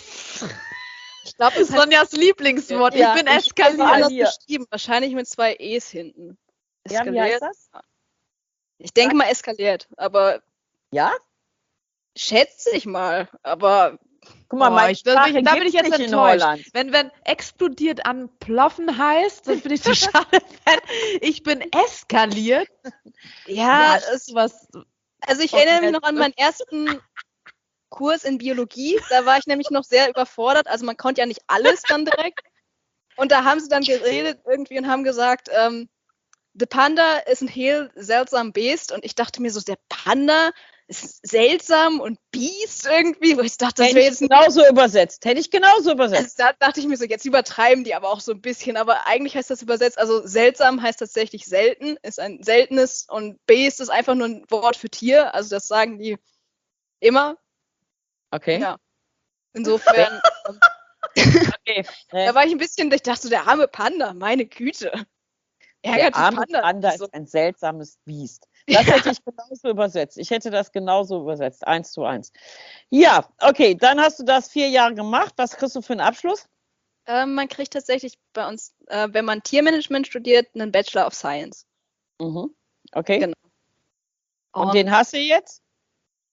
Ich glaube, das ist Sonjas Lieblingswort. Ja, ich bin ich eskaliert. Ich beschrieben. Wahrscheinlich mit zwei E's hinten. Ja, wie heißt das? Ich denke mal eskaliert, aber... Ja? Schätze ich mal, aber guck mal, oh, mein ich, da bin ich, da bin ich jetzt enttäuscht. In wenn, wenn explodiert an Ploffen heißt, dann bin ich so schade, wenn ich bin eskaliert. Ja, ja ist was. Also ich erinnere mich noch an meinen ersten Kurs in Biologie. Da war ich nämlich noch sehr überfordert. Also man konnte ja nicht alles dann direkt. Und da haben sie dann geredet irgendwie und haben gesagt, ähm, der Panda ist ein heel seltsam Beest. Und ich dachte mir so, der Panda ist seltsam und Biest irgendwie, wo ich dachte, das wäre jetzt genauso übersetzt. Hätte ich genauso übersetzt. Also da dachte ich mir so, jetzt übertreiben die aber auch so ein bisschen, aber eigentlich heißt das übersetzt, also seltsam heißt tatsächlich selten, ist ein seltenes und Beest ist einfach nur ein Wort für Tier, also das sagen die immer. Okay. Ja. Insofern. Okay. Da war ich ein bisschen, ich dachte, der arme Panda, meine Güte. Der arme Panda, Panda ist so ein seltsames Biest. Das hätte ich genauso übersetzt. Ich hätte das genauso übersetzt, eins zu eins. Ja, okay, dann hast du das vier Jahre gemacht. Was kriegst du für einen Abschluss? Ähm, man kriegt tatsächlich bei uns, äh, wenn man Tiermanagement studiert, einen Bachelor of Science. Mhm. Okay. Genau. Und, Und den hast du jetzt?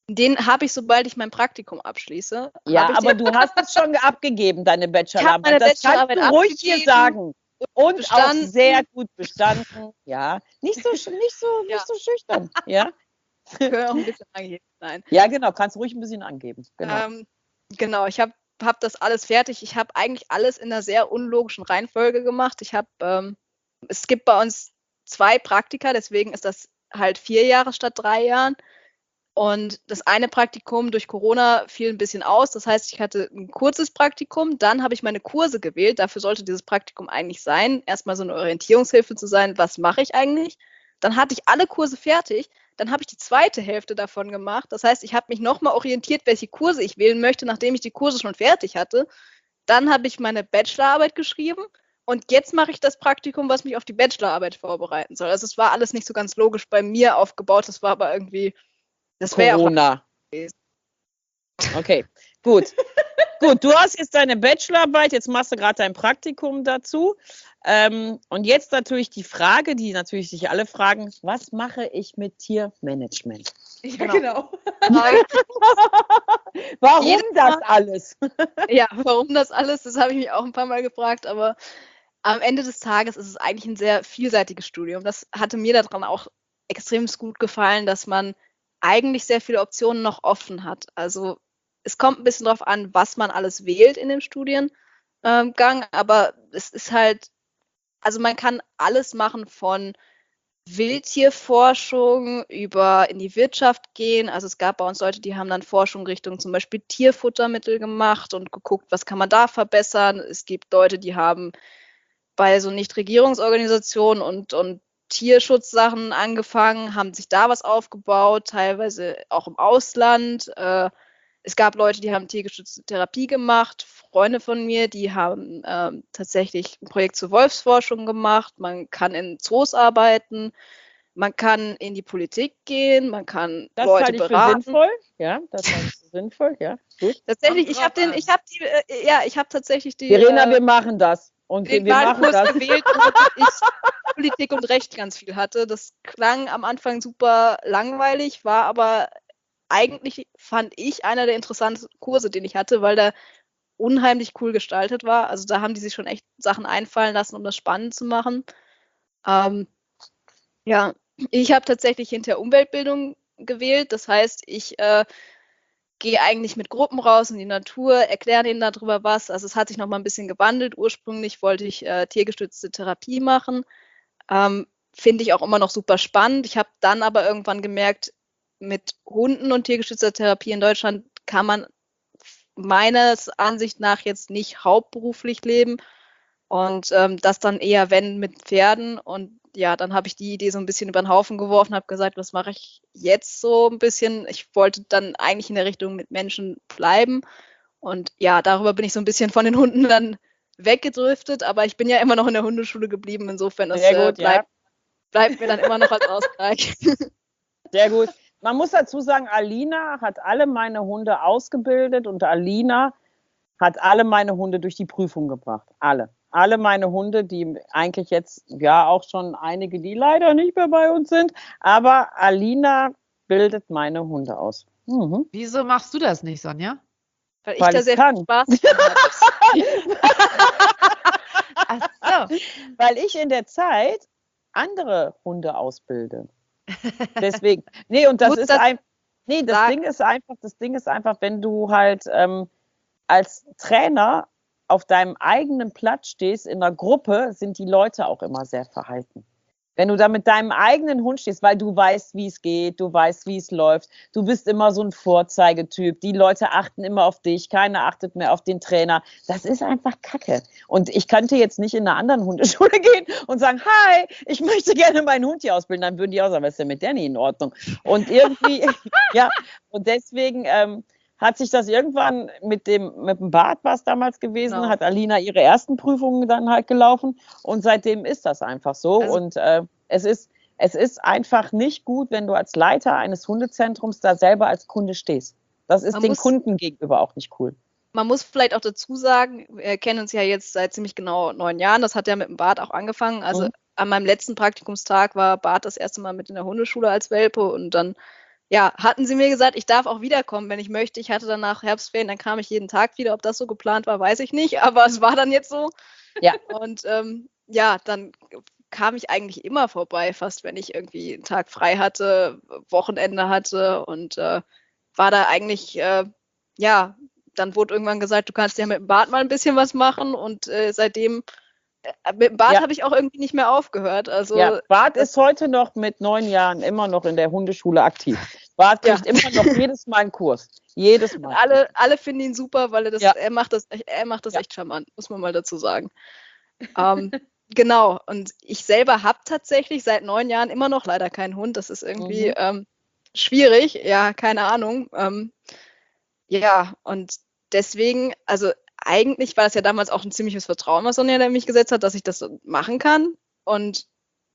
Den habe ich, sobald ich mein Praktikum abschließe. Ja, ich aber den, du hast es schon abgegeben, deine Bachelorarbeit. meine Das Bachelorarbeit kannst du ruhig hier abgegeben sagen. Und bestanden. auch sehr gut bestanden. Ja, nicht so, nicht so, Ja. nicht so schüchtern. Ja? Ich höre auch ein bisschen angeben. Nein. Ja, genau, kannst ruhig ein bisschen angeben. Genau. Ähm, genau, ich habe hab das alles fertig. Ich habe eigentlich alles in einer sehr unlogischen Reihenfolge gemacht. Ich habe, ähm, es gibt bei uns zwei Praktika, deswegen ist das halt vier Jahre statt drei Jahren. Und das eine Praktikum durch Corona fiel ein bisschen aus. Das heißt, ich hatte ein kurzes Praktikum, dann habe ich meine Kurse gewählt. Dafür sollte dieses Praktikum eigentlich sein. Erstmal so eine Orientierungshilfe zu sein, was mache ich eigentlich? Dann hatte ich alle Kurse fertig. Dann habe ich die zweite Hälfte davon gemacht. Das heißt, ich habe mich nochmal orientiert, welche Kurse ich wählen möchte, nachdem ich die Kurse schon fertig hatte. Dann habe ich meine Bachelorarbeit geschrieben. Und jetzt mache ich das Praktikum, was mich auf die Bachelorarbeit vorbereiten soll. Also es war alles nicht so ganz logisch bei mir aufgebaut. Das war aber irgendwie... Das wäre Corona. Auch okay, gut. Gut, du hast jetzt deine Bachelorarbeit, jetzt machst du gerade dein Praktikum dazu. Ähm, und jetzt natürlich die Frage, die natürlich sich alle fragen, was mache ich mit Tiermanagement? Ja, genau. Warum Jedes das Mal- alles? Ja, warum das alles? Das habe ich mich auch ein paar Mal gefragt, aber am Ende des Tages ist es eigentlich ein sehr vielseitiges Studium. Das hatte mir daran auch extrem gut gefallen, dass man eigentlich sehr viele Optionen noch offen hat. Also es kommt ein bisschen darauf an, was man alles wählt in dem Studiengang, aber es ist halt, also man kann alles machen von Wildtierforschung über in die Wirtschaft gehen. Also es gab bei uns Leute, die haben dann Forschung Richtung zum Beispiel Tierfuttermittel gemacht und geguckt, was kann man da verbessern. Es gibt Leute, die haben bei so Nichtregierungsorganisationen und, und Tierschutzsachen angefangen, haben sich da was aufgebaut, teilweise auch im Ausland. Äh, es gab Leute, die haben tiergestützte Therapie gemacht, Freunde von mir, die haben ähm, tatsächlich ein Projekt zur Wolfsforschung gemacht. Man kann in Zoos arbeiten, man kann in die Politik gehen, man kann Das Leute halte ich für beraten. sinnvoll. Ja, das halte ich für sinnvoll. Ja, gut. Tatsächlich, Kommt ich habe drauf den, an. ich habe die, äh, ja, ich habe tatsächlich die. Verena, äh, wir machen das. Und den wir machen Wahlkurs das. gewählt, wo ich Politik und Recht ganz viel hatte. Das klang am Anfang super langweilig, war aber eigentlich, fand ich, einer der interessantesten Kurse, den ich hatte, weil der unheimlich cool gestaltet war. Also da haben die sich schon echt Sachen einfallen lassen, um das spannend zu machen. Ähm, ja, ich habe tatsächlich hinter Umweltbildung gewählt. Das heißt, ich äh, gehe eigentlich mit Gruppen raus in die Natur, erkläre denen darüber was. Also es hat sich noch mal ein bisschen gewandelt. Ursprünglich wollte ich äh, tiergestützte Therapie machen. Ähm, Finde ich auch immer noch super spannend. Ich habe dann aber irgendwann gemerkt, mit Hunden und tiergestützter Therapie in Deutschland kann man meines Ansicht nach jetzt nicht hauptberuflich leben. Und ähm, das dann eher, wenn, mit Pferden. Und ja, dann habe ich die Idee so ein bisschen über den Haufen geworfen, habe gesagt, was mache ich jetzt so ein bisschen? Ich wollte dann eigentlich in der Richtung mit Menschen bleiben. Und ja, darüber bin ich so ein bisschen von den Hunden dann weggedriftet, aber ich bin ja immer noch in der Hundeschule geblieben. Insofern das, Sehr äh, gut, bleibt, ja. bleibt mir dann immer noch als Ausgleich. Sehr gut. Man muss dazu sagen, Alina hat alle meine Hunde ausgebildet und Alina hat alle meine Hunde durch die Prüfung gebracht. Alle. Alle meine Hunde, die eigentlich jetzt, ja auch schon einige, die leider nicht mehr bei uns sind, aber Alina bildet meine Hunde aus. Mhm. Wieso machst du das nicht, Sonja? Weil ich Weil da ich sehr kann. viel Spaß dran habe. Ach so. Weil ich in der Zeit andere Hunde ausbilde. Deswegen, nee, und das Muss ist das ein, nee, das sagen? Ding ist einfach, das Ding ist einfach, wenn du halt ähm, als Trainer auf deinem eigenen Platz stehst in einer Gruppe, sind die Leute auch immer sehr verhalten. Wenn du da mit deinem eigenen Hund stehst, weil du weißt, wie es geht, du weißt, wie es läuft, du bist immer so ein Vorzeigetyp, die Leute achten immer auf dich, keiner achtet mehr auf den Trainer. Das ist einfach Kacke. Und ich könnte jetzt nicht in einer anderen Hundeschule gehen und sagen, hi, ich möchte gerne meinen Hund hier ausbilden. Dann würden die auch sagen, was ist denn mit der nicht in Ordnung? Und irgendwie, ja, und deswegen ähm, hat sich das irgendwann mit dem, mit dem Bart, war es damals gewesen, Genau. hat Alina ihre ersten Prüfungen dann halt gelaufen und seitdem ist das einfach so. Also- und äh, es ist, es ist einfach nicht gut, wenn du als Leiter eines Hundezentrums da selber als Kunde stehst. Das ist Man den muss- Kunden gegenüber auch nicht cool. Man muss vielleicht auch dazu sagen, wir kennen uns ja jetzt seit ziemlich genau neun Jahren. Das hat ja mit dem Bart auch angefangen. Also Mhm. an meinem letzten Praktikumstag war Bart das erste Mal mit in der Hundeschule als Welpe und dann ja, hatten sie mir gesagt, ich darf auch wiederkommen, wenn ich möchte. Ich hatte danach Herbstferien, dann kam ich jeden Tag wieder. Ob das so geplant war, weiß ich nicht, aber es war dann jetzt so. Ja. Und ähm, ja, dann kam ich eigentlich immer vorbei, fast wenn ich irgendwie einen Tag frei hatte, Wochenende hatte und äh, war da eigentlich, äh, ja, dann wurde irgendwann gesagt, du kannst ja mit dem Bad mal ein bisschen was machen und äh, seitdem, äh, mit dem Bad Ja. habe ich auch irgendwie nicht mehr aufgehört. Also Ja, Bart ist heute noch mit neun Jahren immer noch in der Hundeschule aktiv. Bart kriegt Ja. immer noch jedes Mal einen Kurs. Jedes Mal. alle, alle finden ihn super, weil er das, Ja. er macht das, er macht das Ja. echt charmant, muss man mal dazu sagen. ähm, genau, und ich selber habe tatsächlich seit neun Jahren immer noch leider keinen Hund. Das ist irgendwie Mhm. ähm, schwierig, ja, keine Ahnung. Ähm, ja, und deswegen, also eigentlich war das ja damals auch ein ziemliches Vertrauen, was Sonja in mich gesetzt hat, dass ich das so machen kann. Und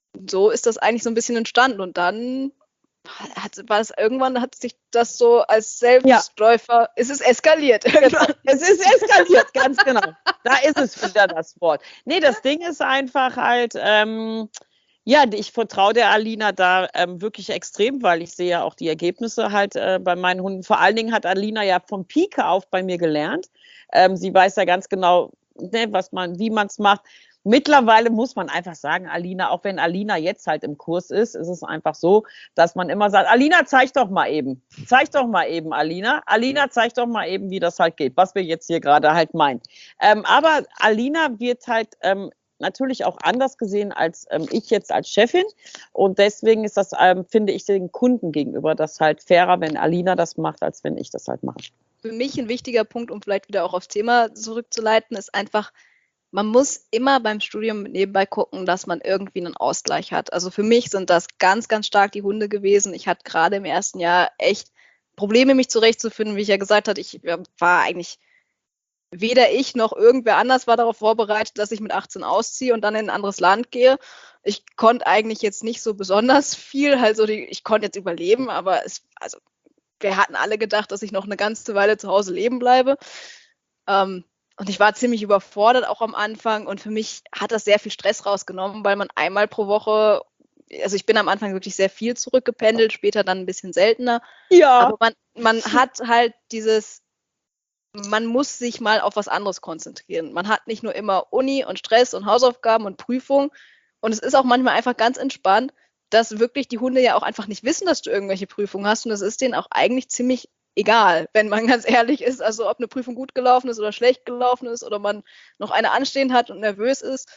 so ist das eigentlich so ein bisschen entstanden. Und dann hat, war es irgendwann, hat sich das so als Selbstläufer, ist es eskaliert. Genau. Es ist eskaliert, ganz genau. Da ist es wieder das Wort. Nee, das Ding ist einfach halt, ähm, ja, ich vertraue der Alina da ähm, wirklich extrem, weil ich sehe ja auch die Ergebnisse halt äh, bei meinen Hunden. Vor allen Dingen hat Alina ja vom Pike auf bei mir gelernt. Ähm, sie weiß ja ganz genau, ne, was man, wie man es macht. Mittlerweile muss man einfach sagen, Alina, auch wenn Alina jetzt halt im Kurs ist, ist es einfach so, dass man immer sagt, Alina, zeig doch mal eben. Zeig doch mal eben, Alina. Alina, zeig doch mal eben, wie das halt geht, was wir jetzt hier gerade halt meinen. Ähm, aber Alina wird halt ähm, natürlich auch anders gesehen als ähm, ich jetzt als Chefin. Und deswegen ist das, ähm, finde ich, den Kunden gegenüber das halt fairer, wenn Alina das macht, als wenn ich das halt mache. Für mich ein wichtiger Punkt, um vielleicht wieder auch aufs Thema zurückzuleiten, ist einfach, man muss immer beim Studium nebenbei gucken, dass man irgendwie einen Ausgleich hat. Also für mich sind das ganz, ganz stark die Hunde gewesen. Ich hatte gerade im ersten Jahr echt Probleme, mich zurechtzufinden. Wie ich ja gesagt habe, ich war eigentlich, weder ich noch irgendwer anders war darauf vorbereitet, dass ich mit achtzehn ausziehe und dann in ein anderes Land gehe. Ich konnte eigentlich jetzt nicht so besonders viel, also die, ich konnte jetzt überleben, aber es, also wir hatten alle gedacht, dass ich noch eine ganze Weile zu Hause leben bleibe. Ähm, Und ich war ziemlich überfordert auch am Anfang und für mich hat das sehr viel Stress rausgenommen, weil man einmal pro Woche, also ich bin am Anfang wirklich sehr viel zurückgependelt, später dann ein bisschen seltener. Ja. Aber man, man hat halt dieses, man muss sich mal auf was anderes konzentrieren. Man hat nicht nur immer Uni und Stress und Hausaufgaben und Prüfungen und es ist auch manchmal einfach ganz entspannt, dass wirklich die Hunde ja auch einfach nicht wissen, dass du irgendwelche Prüfungen hast und es ist denen auch eigentlich ziemlich egal, wenn man ganz ehrlich ist, also ob eine Prüfung gut gelaufen ist oder schlecht gelaufen ist oder man noch eine anstehen hat und nervös ist.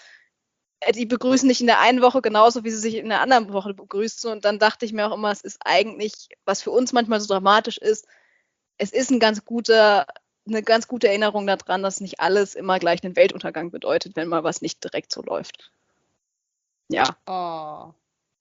Die begrüßen dich in der einen Woche genauso, wie sie sich in der anderen Woche begrüßen. Und dann dachte ich mir auch immer, es ist eigentlich, was für uns manchmal so dramatisch ist, es ist ein ganz guter, eine ganz gute Erinnerung daran, dass nicht alles immer gleich einen Weltuntergang bedeutet, wenn mal was nicht direkt so läuft. Ja. Oh.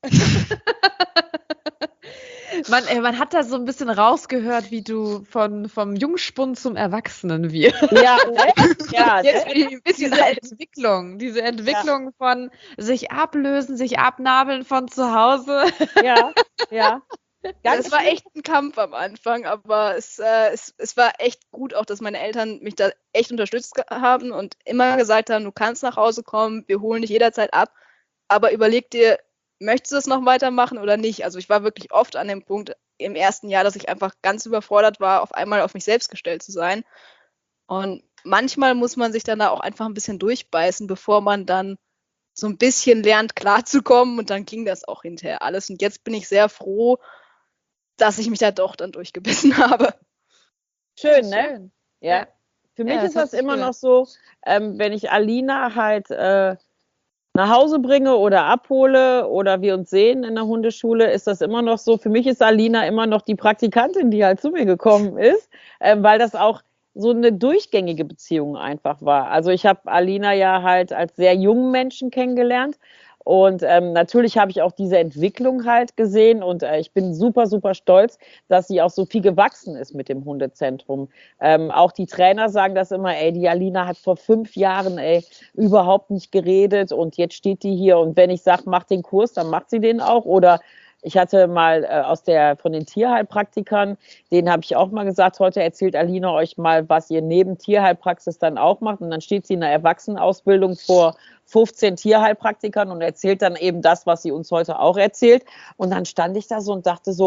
Man, äh, man hat da so ein bisschen rausgehört, wie du von, vom Jungspund zum Erwachsenen wirst. Ja, ne? Ja, Jetzt ne? bin ich ein bisschen Diese alt. Entwicklung, diese Entwicklung von sich ablösen, sich abnabeln von zu Hause. Ja, ja. Ganz Das war schlimm. echt ein Kampf am Anfang, aber es, äh, es, es war echt gut, auch dass meine Eltern mich da echt unterstützt ge- haben und immer gesagt haben, du kannst nach Hause kommen, wir holen dich jederzeit ab, aber überleg dir, möchtest du das noch weitermachen oder nicht? Also ich war wirklich oft an dem Punkt im ersten Jahr, dass ich einfach ganz überfordert war, auf einmal auf mich selbst gestellt zu sein. Und manchmal muss man sich dann da auch einfach ein bisschen durchbeißen, bevor man dann so ein bisschen lernt, klarzukommen und dann ging das auch hinterher alles. Und jetzt bin ich sehr froh, dass ich mich da doch dann durchgebissen habe. Schön, ne? Schön. Ja. Ja. Für mich Ja, das ist hat das sich immer gehört. noch so, ähm, wenn ich Alina halt äh, nach Hause bringe oder abhole oder wir uns sehen in der Hundeschule, ist das immer noch so. Für mich ist Alina immer noch die Praktikantin, die halt zu mir gekommen ist, äh, weil das auch so eine durchgängige Beziehung einfach war. Also ich habe Alina ja halt als sehr jungen Menschen kennengelernt. Und ähm, natürlich habe ich auch diese Entwicklung halt gesehen und äh, ich bin super, super stolz, dass sie auch so viel gewachsen ist mit dem Hundezentrum. Ähm, auch die Trainer sagen das immer, ey, die Alina hat vor fünf Jahren ey, überhaupt nicht geredet und jetzt steht die hier und wenn ich sage, mach den Kurs, dann macht sie den auch. Oder ich hatte mal äh, aus der, von den Tierheilpraktikern, denen habe ich auch mal gesagt, heute erzählt Alina euch mal, was ihr neben Tierheilpraxis dann auch macht. Und dann steht sie in der Erwachsenenausbildung vor fünfzehn Tierheilpraktikern und erzählt dann eben das, was sie uns heute auch erzählt. Und dann stand ich da so und dachte so,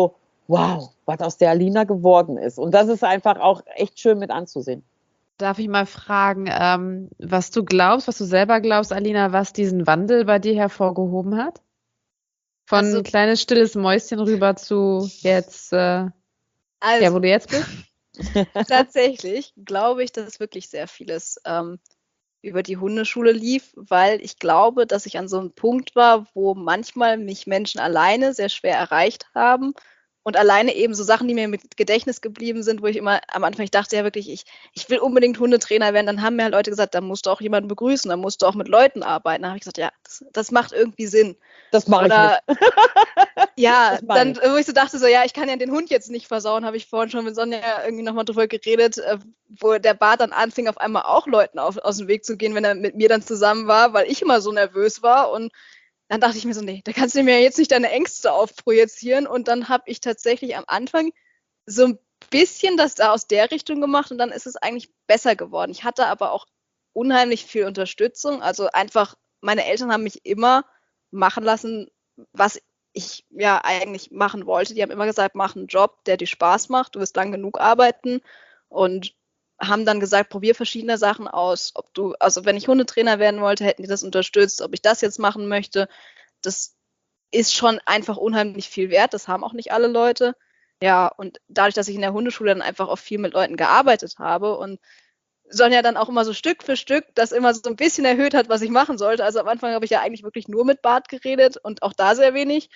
wow, was aus der Alina geworden ist. Und das ist einfach auch echt schön mit anzusehen. Darf ich mal fragen, ähm, was du glaubst, was du selber glaubst, Alina, was diesen Wandel bei dir hervorgehoben hat? Von Also- ein kleines stilles Mäuschen rüber zu jetzt, äh, Also, ja, wo du jetzt bist? tatsächlich glaube ich, dass wirklich sehr vieles ähm, über die Hundeschule lief, weil ich glaube, dass ich an so einem Punkt war, wo manchmal mich Menschen alleine sehr schwer erreicht haben und alleine eben so Sachen, die mir mit Gedächtnis geblieben sind, wo ich immer am Anfang, ich dachte ja wirklich, ich, ich will unbedingt Hundetrainer werden, dann haben mir halt Leute gesagt, da musst du auch jemanden begrüßen, da musst du auch mit Leuten arbeiten. Da habe ich gesagt, ja, das, das macht irgendwie Sinn. Das mache ich Oder nicht. ja, Das mach dann, ich. wo ich so dachte, so, ja, ich kann ja den Hund jetzt nicht versauen, habe ich vorhin schon mit Sonja irgendwie nochmal drüber geredet, äh, wo der Bart dann anfing, auf einmal auch Leuten auf, aus dem Weg zu gehen, wenn er mit mir dann zusammen war, weil ich immer so nervös war. Und dann dachte ich mir so, nee, da kannst du mir jetzt nicht deine Ängste aufprojizieren. Und dann habe ich tatsächlich am Anfang so ein bisschen das da aus der Richtung gemacht und dann ist es eigentlich besser geworden. Ich hatte aber auch unheimlich viel Unterstützung. Also einfach, meine Eltern haben mich immer machen lassen, was ich ja eigentlich machen wollte. Die haben immer gesagt, mach einen Job, der dir Spaß macht, du wirst lang genug arbeiten und haben dann gesagt, probier verschiedene Sachen aus. Ob du, also wenn ich Hundetrainer werden wollte, hätten die das unterstützt, ob ich das jetzt machen möchte. Das ist schon einfach unheimlich viel wert. Das haben auch nicht alle Leute. Ja, und dadurch, dass ich in der Hundeschule dann einfach auch viel mit Leuten gearbeitet habe und Sonja dann auch immer so Stück für Stück das immer so ein bisschen erhöht hat, was ich machen sollte. Also am Anfang habe ich ja eigentlich wirklich nur mit Bart geredet und auch da sehr wenig.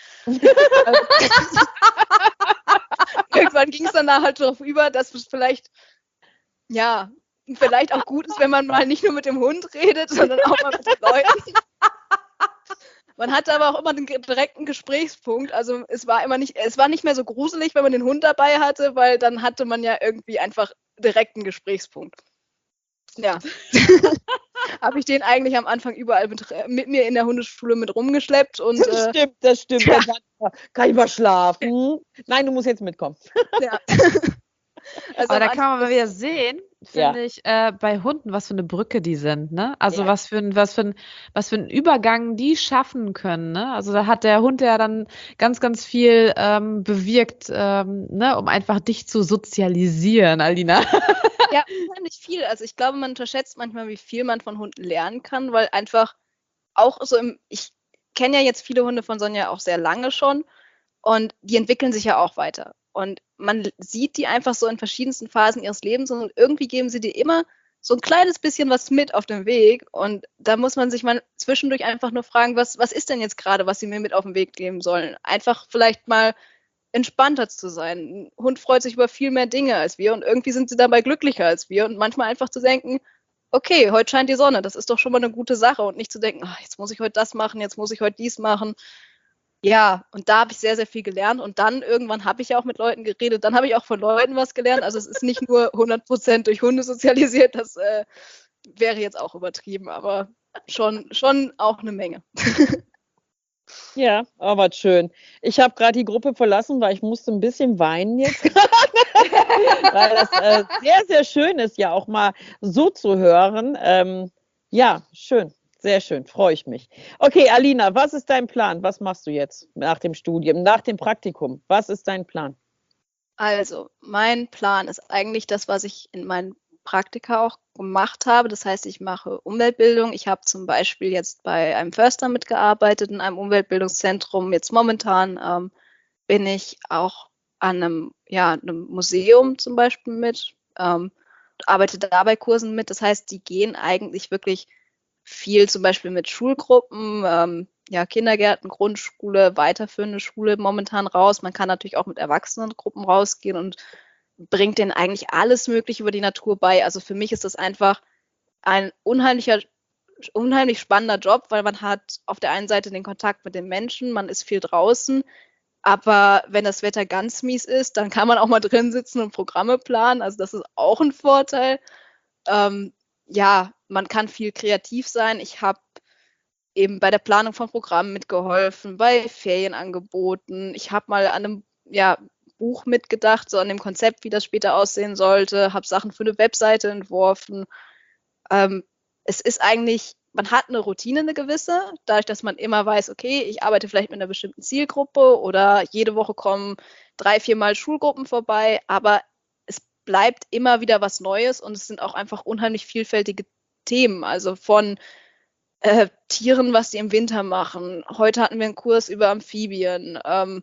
Irgendwann ging es dann da halt darauf über, dass es vielleicht, ja, vielleicht auch gut ist, wenn man mal nicht nur mit dem Hund redet, sondern auch mal mit den Leuten. Man hatte aber auch immer den direkten Gesprächspunkt. Also es war immer nicht, es war nicht mehr so gruselig, wenn man den Hund dabei hatte, weil dann hatte man ja irgendwie einfach direkten Gesprächspunkt. Ja. Habe ich den eigentlich am Anfang überall mit, mit mir in der Hundeschule mit rumgeschleppt. Und, Das äh, stimmt, das stimmt. ja. Ja. Kann ich mal schlafen? Nein, du musst jetzt mitkommen. ja. Also Aber da am kann man mal wieder sehen, Ja. finde ich, äh, bei Hunden, was für eine Brücke die sind, ne? Also Ja. was für ein, was für ein, was für ein Übergang die schaffen können, ne? Also da hat der Hund ja dann ganz, ganz viel ähm, bewirkt, ähm, ne, um einfach dich zu sozialisieren, Alina. Ja, unheimlich viel. Also ich glaube, man unterschätzt manchmal, wie viel man von Hunden lernen kann, weil einfach auch so im, ich kenne ja jetzt viele Hunde von Sonja auch sehr lange schon und die entwickeln sich ja auch weiter. Und man sieht die einfach so in verschiedensten Phasen ihres Lebens und irgendwie geben sie dir immer so ein kleines bisschen was mit auf dem Weg. Und da muss man sich mal zwischendurch einfach nur fragen, was, was ist denn jetzt gerade, was sie mir mit auf den Weg geben sollen? Einfach vielleicht mal entspannter zu sein. Ein Hund freut sich über viel mehr Dinge als wir und irgendwie sind sie dabei glücklicher als wir und manchmal einfach zu denken, okay, heute scheint die Sonne, das ist doch schon mal eine gute Sache und nicht zu denken, ach, jetzt muss ich heute das machen, jetzt muss ich heute dies machen. Ja, und da habe ich sehr, sehr viel gelernt und dann irgendwann habe ich ja auch mit Leuten geredet, dann habe ich auch von Leuten was gelernt, also es ist nicht nur hundert Prozent durch Hunde sozialisiert, das äh, wäre jetzt auch übertrieben, aber schon, schon auch eine Menge. Ja, aber schön. Ich habe gerade die Gruppe verlassen, weil ich musste ein bisschen weinen jetzt gerade. Weil das äh, sehr, sehr schön ist, ja auch mal so zu hören. Ähm, ja, schön. Sehr schön, freue ich mich. Okay, Alina, was ist dein Plan? Was machst du jetzt nach dem Studium, nach dem Praktikum? Was ist dein Plan? Also, mein Plan ist eigentlich das, was ich in meinen Praktika auch gemacht habe. Das heißt, ich mache Umweltbildung. Ich habe zum Beispiel jetzt bei einem Förster mitgearbeitet, in einem Umweltbildungszentrum. Jetzt momentan ähm, bin ich auch an einem, ja, einem Museum zum Beispiel mit, ähm, arbeite da bei Kursen mit. Das heißt, die gehen eigentlich wirklich viel zum Beispiel mit Schulgruppen, ähm, ja, Kindergärten, Grundschule, weiterführende Schule momentan raus. Man kann natürlich auch mit Erwachsenengruppen rausgehen und bringt denen eigentlich alles Mögliche über die Natur bei. Also für mich ist das einfach ein unheimlicher, unheimlich spannender Job, weil man hat auf der einen Seite den Kontakt mit den Menschen, man ist viel draußen, aber wenn das Wetter ganz mies ist, dann kann man auch mal drin sitzen und Programme planen. Also das ist auch ein Vorteil. Ähm, ja, man kann viel kreativ sein. Ich habe eben bei der Planung von Programmen mitgeholfen, bei Ferienangeboten. Ich habe mal an einem ja, Buch mitgedacht, so an dem Konzept, wie das später aussehen sollte, habe Sachen für eine Webseite entworfen. Ähm, es ist eigentlich man hat eine Routine, eine gewisse, dadurch, dass man immer weiß, okay, ich arbeite vielleicht mit einer bestimmten Zielgruppe oder jede Woche kommen drei, viermal Schulgruppen vorbei, aber es bleibt immer wieder was Neues und es sind auch einfach unheimlich vielfältige Themen, also von äh, Tieren, was die im Winter machen. Heute hatten wir einen Kurs über Amphibien, ähm,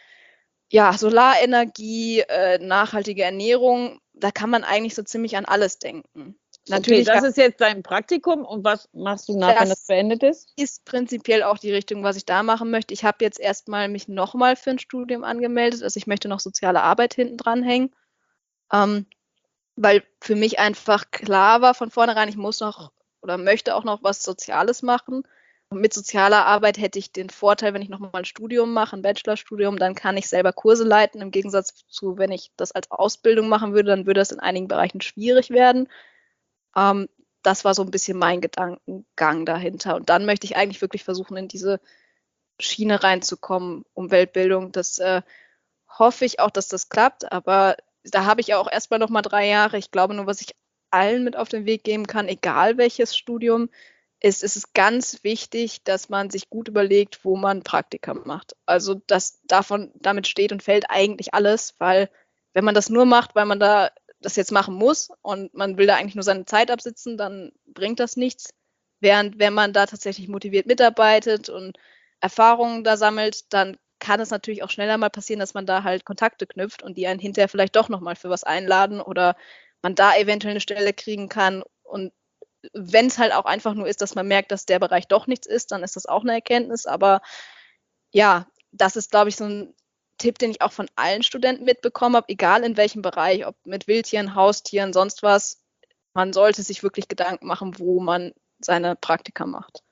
ja, Solarenergie, äh, nachhaltige Ernährung, da kann man eigentlich so ziemlich an alles denken. Natürlich, okay, das ist jetzt dein Praktikum und was machst du nach, wenn das beendet ist? Ist prinzipiell auch die Richtung, was ich da machen möchte. Ich habe jetzt erstmal mich nochmal für ein Studium angemeldet, also ich möchte noch soziale Arbeit hinten dranhängen, ähm, weil für mich einfach klar war von vornherein, ich muss noch oder möchte auch noch was Soziales machen. Und mit sozialer Arbeit hätte ich den Vorteil, wenn ich nochmal ein Studium mache, ein Bachelorstudium, dann kann ich selber Kurse leiten, im Gegensatz zu, wenn ich das als Ausbildung machen würde, dann würde das in einigen Bereichen schwierig werden. Ähm, das war so ein bisschen mein Gedankengang dahinter. Und dann möchte ich eigentlich wirklich versuchen, in diese Schiene reinzukommen, Umweltbildung. Das äh, hoffe ich auch, dass das klappt. Aber da habe ich ja auch erstmal noch mal drei Jahre. Ich glaube nur, was ich allen mit auf den Weg geben kann, egal welches Studium, ist, ist es ganz wichtig, dass man sich gut überlegt, wo man Praktika macht. Also das davon, damit steht und fällt eigentlich alles, weil wenn man das nur macht, weil man da das jetzt machen muss und man will da eigentlich nur seine Zeit absitzen, dann bringt das nichts. Während wenn man da tatsächlich motiviert mitarbeitet und Erfahrungen da sammelt, dann kann es natürlich auch schneller mal passieren, dass man da halt Kontakte knüpft und die einen hinterher vielleicht doch nochmal für was einladen oder man da eventuell eine Stelle kriegen kann. Und wenn es halt auch einfach nur ist, dass man merkt, dass der Bereich doch nichts ist, dann ist das auch eine Erkenntnis. Aber ja, das ist, glaube ich, so ein Tipp, den ich auch von allen Studenten mitbekommen habe, egal in welchem Bereich, ob mit Wildtieren, Haustieren, sonst was. Man sollte sich wirklich Gedanken machen, wo man seine Praktika macht.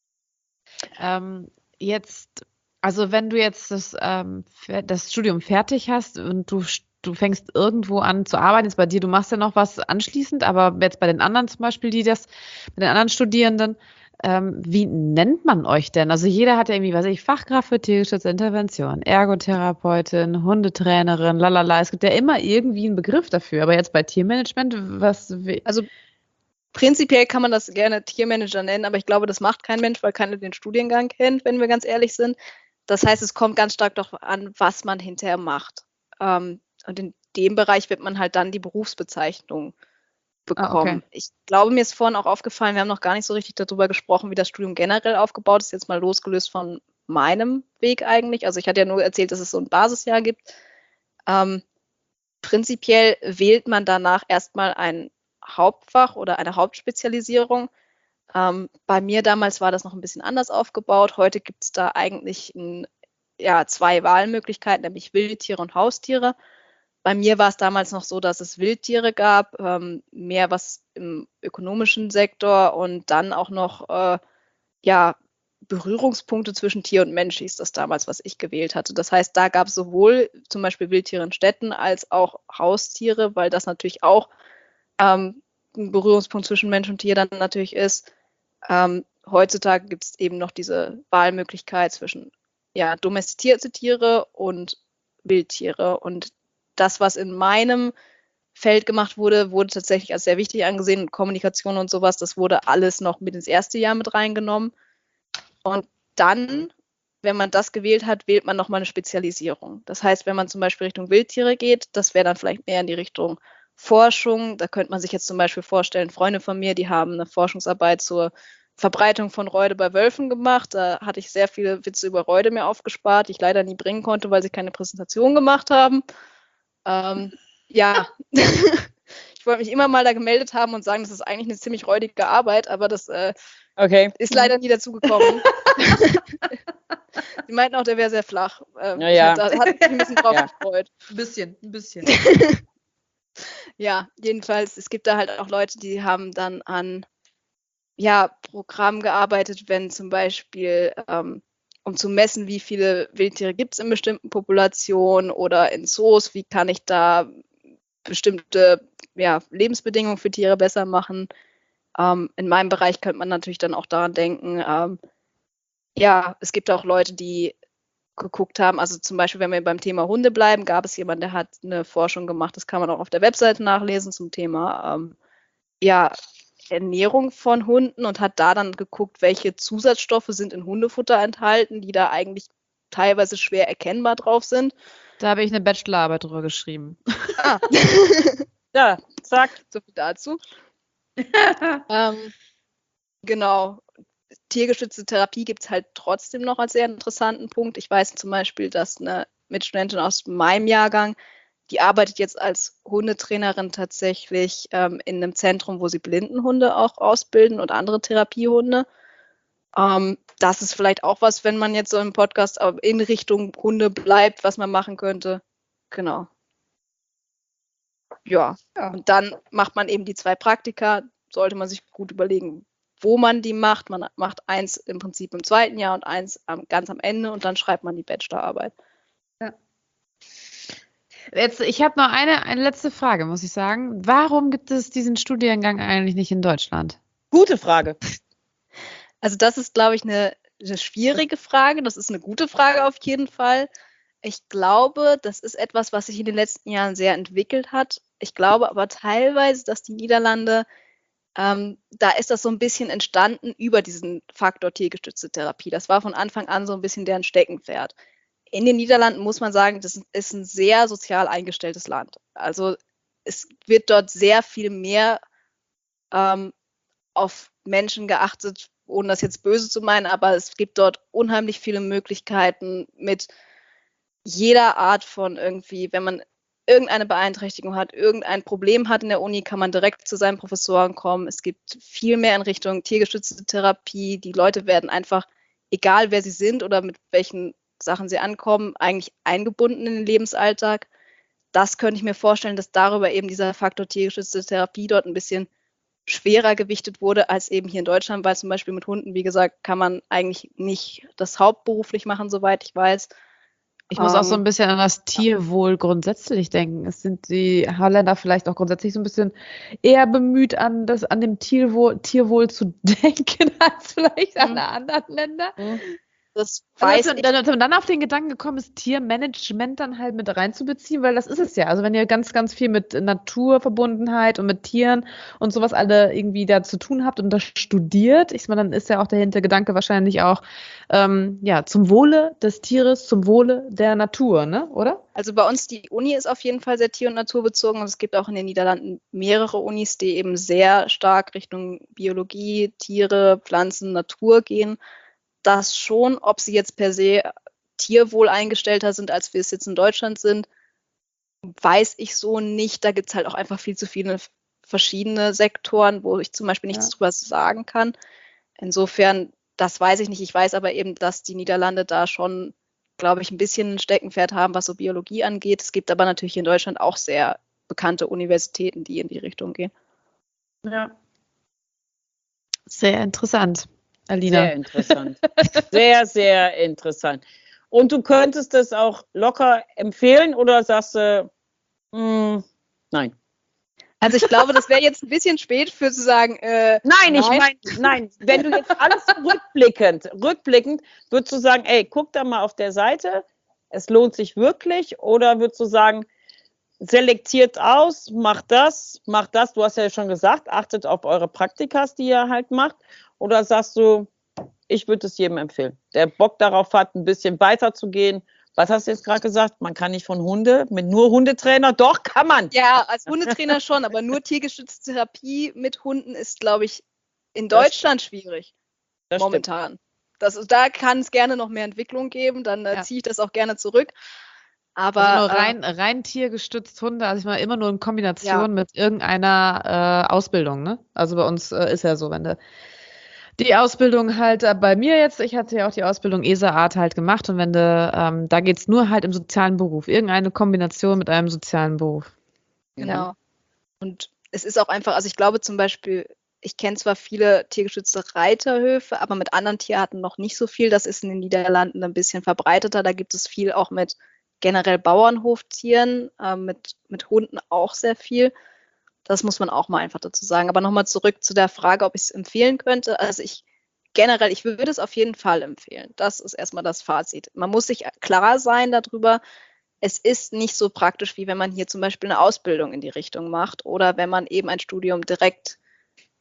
Ähm, jetzt, also wenn du jetzt das, ähm, das Studium fertig hast und du, du fängst irgendwo an zu arbeiten, jetzt bei dir, du machst ja noch was anschließend, aber jetzt bei den anderen zum Beispiel, die das, bei den anderen Studierenden, Ähm, wie nennt man euch denn? Also jeder hat ja irgendwie, weiß ich, Fachkraft für tierische Intervention, Ergotherapeutin, Hundetrainerin, lalala. Es gibt ja immer irgendwie einen Begriff dafür. Aber jetzt bei Tiermanagement, was... Also prinzipiell kann man das gerne Tiermanager nennen, aber ich glaube, das macht kein Mensch, weil keiner den Studiengang kennt, wenn wir ganz ehrlich sind. Das heißt, es kommt ganz stark darauf an, was man hinterher macht. Ähm, und in dem Bereich wird man halt dann die Berufsbezeichnung bekommen. Ah, okay. Ich glaube, mir ist vorhin auch aufgefallen, wir haben noch gar nicht so richtig darüber gesprochen, wie das Studium generell aufgebaut ist, jetzt mal losgelöst von meinem Weg eigentlich. Also ich hatte ja nur erzählt, dass es so ein Basisjahr gibt. Ähm, prinzipiell wählt man danach erstmal ein Hauptfach oder eine Hauptspezialisierung. Ähm, bei mir damals war das noch ein bisschen anders aufgebaut. Heute gibt es da eigentlich ein, ja, zwei Wahlmöglichkeiten, nämlich Wildtiere und Haustiere. Bei mir war es damals noch so, dass es Wildtiere gab, ähm, mehr was im ökonomischen Sektor und dann auch noch äh, ja, Berührungspunkte zwischen Tier und Mensch hieß das damals, was ich gewählt hatte. Das heißt, da gab es sowohl zum Beispiel Wildtiere in Städten als auch Haustiere, weil das natürlich auch ähm, ein Berührungspunkt zwischen Mensch und Tier dann natürlich ist. Ähm, heutzutage gibt es eben noch diese Wahlmöglichkeit zwischen ja, domestizierte Tiere und Wildtiere und das, was in meinem Feld gemacht wurde, wurde tatsächlich als sehr wichtig angesehen. Und Kommunikation und sowas, das wurde alles noch mit ins erste Jahr mit reingenommen. Und dann, wenn man das gewählt hat, wählt man nochmal eine Spezialisierung. Das heißt, wenn man zum Beispiel Richtung Wildtiere geht, das wäre dann vielleicht mehr in die Richtung Forschung. Da könnte man sich jetzt zum Beispiel vorstellen, Freunde von mir, die haben eine Forschungsarbeit zur Verbreitung von Räude bei Wölfen gemacht. Da hatte ich sehr viele Witze über Räude mir aufgespart, die ich leider nie bringen konnte, weil sie keine Präsentation gemacht haben. Ähm, ja, ich wollte mich immer mal da gemeldet haben und sagen, das ist eigentlich eine ziemlich räudige Arbeit, aber das äh, okay. ist leider nie dazu gekommen. Sie meinten auch, der wäre sehr flach. Ähm, ja, ja. Da hat mich ein bisschen drauf ja. gefreut. Ein bisschen, ein bisschen. Ja, jedenfalls, es gibt da halt auch Leute, die haben dann an ja, Programmen gearbeitet, wenn zum Beispiel ähm, um zu messen, wie viele Wildtiere gibt es in bestimmten Populationen oder in Zoos, wie kann ich da bestimmte ja, Lebensbedingungen für Tiere besser machen. Ähm, in meinem Bereich könnte man natürlich dann auch daran denken, ähm, ja, es gibt auch Leute, die geguckt haben, also zum Beispiel, wenn wir beim Thema Hunde bleiben, gab es jemanden, der hat eine Forschung gemacht, das kann man auch auf der Webseite nachlesen zum Thema, ähm, ja, Ernährung von Hunden und hat da dann geguckt, welche Zusatzstoffe sind in Hundefutter enthalten, die da eigentlich teilweise schwer erkennbar drauf sind. Da habe ich eine Bachelorarbeit drüber geschrieben. Ah. Ja, zack. So viel dazu. ähm, genau. Tiergestützte Therapie gibt es halt trotzdem noch als sehr interessanten Punkt. Ich weiß zum Beispiel, dass eine Mitstudentin aus meinem Jahrgang, die arbeitet jetzt als Hundetrainerin tatsächlich ähm, in einem Zentrum, wo sie Blindenhunde auch ausbilden und andere Therapiehunde. Ähm, das ist vielleicht auch was, wenn man jetzt so im Podcast in Richtung Hunde bleibt, was man machen könnte. Genau. Ja. ja, und dann macht man eben die zwei Praktika, sollte man sich gut überlegen, wo man die macht. Man macht eins im Prinzip im zweiten Jahr und eins am, ganz am Ende und dann schreibt man die Bachelorarbeit. Ja. Jetzt, ich habe noch eine, eine letzte Frage, muss ich sagen. Warum gibt es diesen Studiengang eigentlich nicht in Deutschland? Gute Frage. Also das ist, glaube ich, eine, eine schwierige Frage. Das ist eine gute Frage auf jeden Fall. Ich glaube, das ist etwas, was sich in den letzten Jahren sehr entwickelt hat. Ich glaube aber teilweise, dass die Niederlande, ähm, da ist das so ein bisschen entstanden über diesen Faktor tiergestützte Therapie. Das war von Anfang an so ein bisschen deren Steckenpferd. In den Niederlanden muss man sagen, das ist ein sehr sozial eingestelltes Land. Also es wird dort sehr viel mehr ähm, auf Menschen geachtet, ohne das jetzt böse zu meinen, aber es gibt dort unheimlich viele Möglichkeiten mit jeder Art von irgendwie, wenn man irgendeine Beeinträchtigung hat, irgendein Problem hat in der Uni, kann man direkt zu seinen Professoren kommen. Es gibt viel mehr in Richtung tiergestützte Therapie. Die Leute werden einfach, egal wer sie sind oder mit welchen Sachen sie ankommen, eigentlich eingebunden in den Lebensalltag. Das könnte ich mir vorstellen, dass darüber eben dieser Faktor tiergestützte Therapie dort ein bisschen schwerer gewichtet wurde als eben hier in Deutschland, weil zum Beispiel mit Hunden, wie gesagt, kann man eigentlich nicht das hauptberuflich machen, soweit ich weiß. Ich muss um, auch so ein bisschen an das Tierwohl grundsätzlich denken. Es sind die Holländer vielleicht auch grundsätzlich so ein bisschen eher bemüht, an, das, an dem Tierwohl, Tierwohl zu denken, als vielleicht mhm. an anderen Ländern. Mhm. Das weiß also, dass man dann auf den Gedanken gekommen ist, Tiermanagement dann halt mit reinzubeziehen, weil das ist es ja. Also wenn ihr ganz, ganz viel mit Naturverbundenheit und mit Tieren und sowas alle irgendwie da zu tun habt und das studiert, ich meine, dann ist ja auch der Hintergedanke wahrscheinlich auch ähm, ja, zum Wohle des Tieres, zum Wohle der Natur, ne? Oder? Also bei uns, die Uni ist auf jeden Fall sehr tier- und naturbezogen und es gibt auch in den Niederlanden mehrere Unis, die eben sehr stark Richtung Biologie, Tiere, Pflanzen, Natur gehen. Das schon, ob sie jetzt per se tierwohl eingestellter sind, als wir es jetzt in Deutschland sind, weiß ich so nicht. Da gibt es halt auch einfach viel zu viele verschiedene Sektoren, wo ich zum Beispiel nichts ja. drüber sagen kann. Insofern, das weiß ich nicht. Ich weiß aber eben, dass die Niederlande da schon, glaube ich, ein bisschen ein Steckenpferd haben, was so Biologie angeht. Es gibt aber natürlich in Deutschland auch sehr bekannte Universitäten, die in die Richtung gehen. Ja. Sehr interessant. Alina. Sehr interessant. Sehr, sehr interessant. Und du könntest es auch locker empfehlen oder sagst du, mh, nein? Also ich glaube, das wäre jetzt ein bisschen spät für zu sagen, äh, nein, ich meine, nein, wenn du jetzt alles rückblickend, rückblickend, würdest du sagen, ey, guck da mal auf der Seite, es lohnt sich wirklich, oder würdest du sagen, selektiert aus, macht das, macht das, du hast ja schon gesagt, achtet auf eure Praktikas, die ihr halt macht, oder sagst du, ich würde es jedem empfehlen, der Bock darauf hat, ein bisschen weiter zu gehen. Was hast du jetzt gerade gesagt? Man kann nicht von Hunde, mit nur Hundetrainer? Doch, kann man. Ja, als Hundetrainer schon, aber nur tiergestützte Therapie mit Hunden ist, glaube ich, in Deutschland das schwierig. Das momentan. Das, da kann es gerne noch mehr Entwicklung geben, dann äh, ja. ziehe ich das auch gerne zurück. Aber also nur rein, äh, rein tiergestützt Hunde, also ich meine immer nur in Kombination ja. mit irgendeiner äh, Ausbildung, ne? Also bei uns äh, ist ja so, wenn du die Ausbildung halt äh, bei mir jetzt, ich hatte ja auch die Ausbildung E S A-Art halt gemacht und wenn du, ähm, da geht es nur halt im sozialen Beruf, irgendeine Kombination mit einem sozialen Beruf. Genau. Ja. Und es ist auch einfach, also ich glaube zum Beispiel, ich kenne zwar viele tiergeschützte Reiterhöfe, aber mit anderen Tierarten noch nicht so viel. Das ist in den Niederlanden ein bisschen verbreiteter. Da gibt es viel auch mit generell Bauernhoftieren, äh, mit, mit Hunden auch sehr viel. Das muss man auch mal einfach dazu sagen. Aber nochmal zurück zu der Frage, ob ich es empfehlen könnte. Also ich generell, ich würde es auf jeden Fall empfehlen. Das ist erstmal das Fazit. Man muss sich klar sein darüber, es ist nicht so praktisch, wie wenn man hier zum Beispiel eine Ausbildung in die Richtung macht oder wenn man eben ein Studium direkt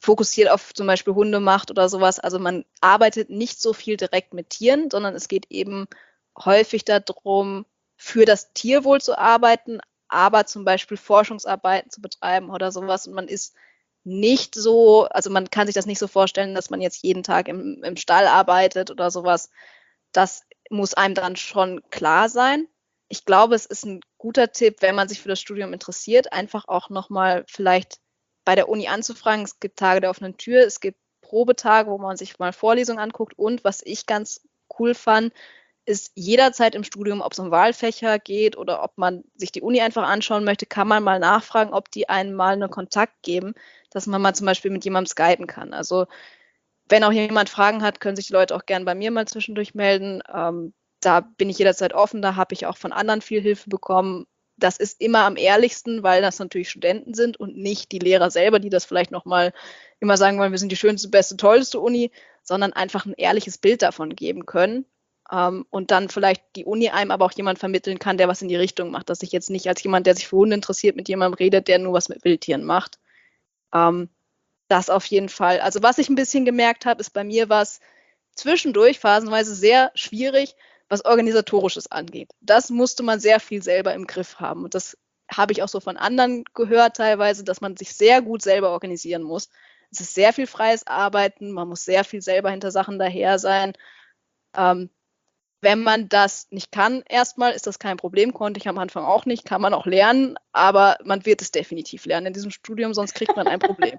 fokussiert auf zum Beispiel Hundemacht oder sowas. Also man arbeitet nicht so viel direkt mit Tieren, sondern es geht eben häufig darum, für das Tierwohl zu arbeiten, aber zum Beispiel Forschungsarbeiten zu betreiben oder sowas. Und man ist nicht so, also man kann sich das nicht so vorstellen, dass man jetzt jeden Tag im, im Stall arbeitet oder sowas. Das muss einem dann schon klar sein. Ich glaube, es ist ein guter Tipp, wenn man sich für das Studium interessiert, einfach auch nochmal vielleicht bei der Uni anzufragen. Es gibt Tage der offenen Tür, es gibt Probetage, wo man sich mal Vorlesungen anguckt. Und was ich ganz cool fand, ist jederzeit im Studium, ob es um Wahlfächer geht oder ob man sich die Uni einfach anschauen möchte, kann man mal nachfragen, ob die einem mal einen Kontakt geben, dass man mal zum Beispiel mit jemandem skypen kann. Also wenn auch jemand Fragen hat, können sich die Leute auch gerne bei mir mal zwischendurch melden. Ähm, da bin ich jederzeit offen, da habe ich auch von anderen viel Hilfe bekommen. Das ist immer am ehrlichsten, weil das natürlich Studenten sind und nicht die Lehrer selber, die das vielleicht nochmal immer sagen wollen, wir sind die schönste, beste, tollste Uni, sondern einfach ein ehrliches Bild davon geben können. Ähm, und dann vielleicht die Uni einem aber auch jemand vermitteln kann, der was in die Richtung macht, dass ich jetzt nicht als jemand, der sich für Hunde interessiert, mit jemandem redet, der nur was mit Wildtieren macht. Ähm, das auf jeden Fall. Also was ich ein bisschen gemerkt habe, ist bei mir was zwischendurch phasenweise sehr schwierig, was Organisatorisches angeht. Das musste man sehr viel selber im Griff haben. Und das habe ich auch so von anderen gehört teilweise, dass man sich sehr gut selber organisieren muss. Es ist sehr viel freies Arbeiten, man muss sehr viel selber hinter Sachen daher sein. Ähm, wenn man das nicht kann, erstmal ist das kein Problem, konnte ich am Anfang auch nicht, kann man auch lernen, aber man wird es definitiv lernen in diesem Studium, sonst kriegt man ein Problem.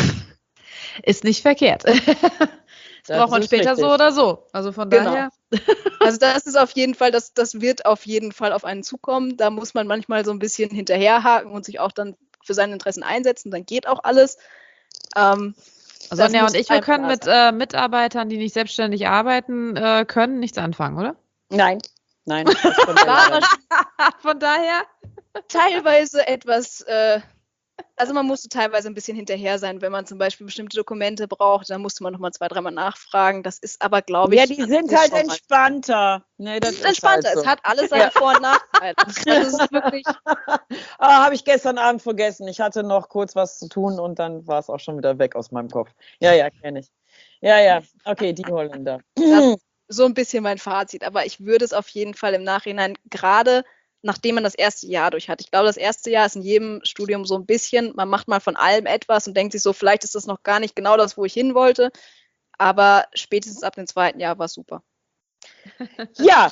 Ist nicht verkehrt. Das braucht man später richtig. So oder so. Also von genau. daher. Also das ist auf jeden Fall, das, das wird auf jeden Fall auf einen zukommen. Da muss man manchmal so ein bisschen hinterherhaken und sich auch dann für seine Interessen einsetzen. Dann geht auch alles. Ähm, Sonja und ich, wir können mit äh, Mitarbeitern, die nicht selbstständig arbeiten äh, können, nichts anfangen, oder? Nein, nein. Von daher teilweise etwas, äh, also man musste teilweise ein bisschen hinterher sein, wenn man zum Beispiel bestimmte Dokumente braucht, dann musste man nochmal zwei, dreimal nachfragen. Das ist aber, glaube ich... Ja, die sind halt entspannter. Nee, das ist entspannter. Halt so. Es hat alles seine Vor- und Nachteile. Also es ist wirklich... Ah, habe ich gestern Abend vergessen. Ich hatte noch kurz was zu tun und dann war es auch schon wieder weg aus meinem Kopf. Ja, ja, kenne ich. Ja, ja, okay, die Holländer. Das ist so ein bisschen mein Fazit, aber ich würde es auf jeden Fall im Nachhinein gerade... nachdem man das erste Jahr durch hat. Ich glaube, das erste Jahr ist in jedem Studium so ein bisschen, man macht mal von allem etwas und denkt sich so, vielleicht ist das noch gar nicht genau das, wo ich hin wollte, aber spätestens ab dem zweiten Jahr war es super. Ja,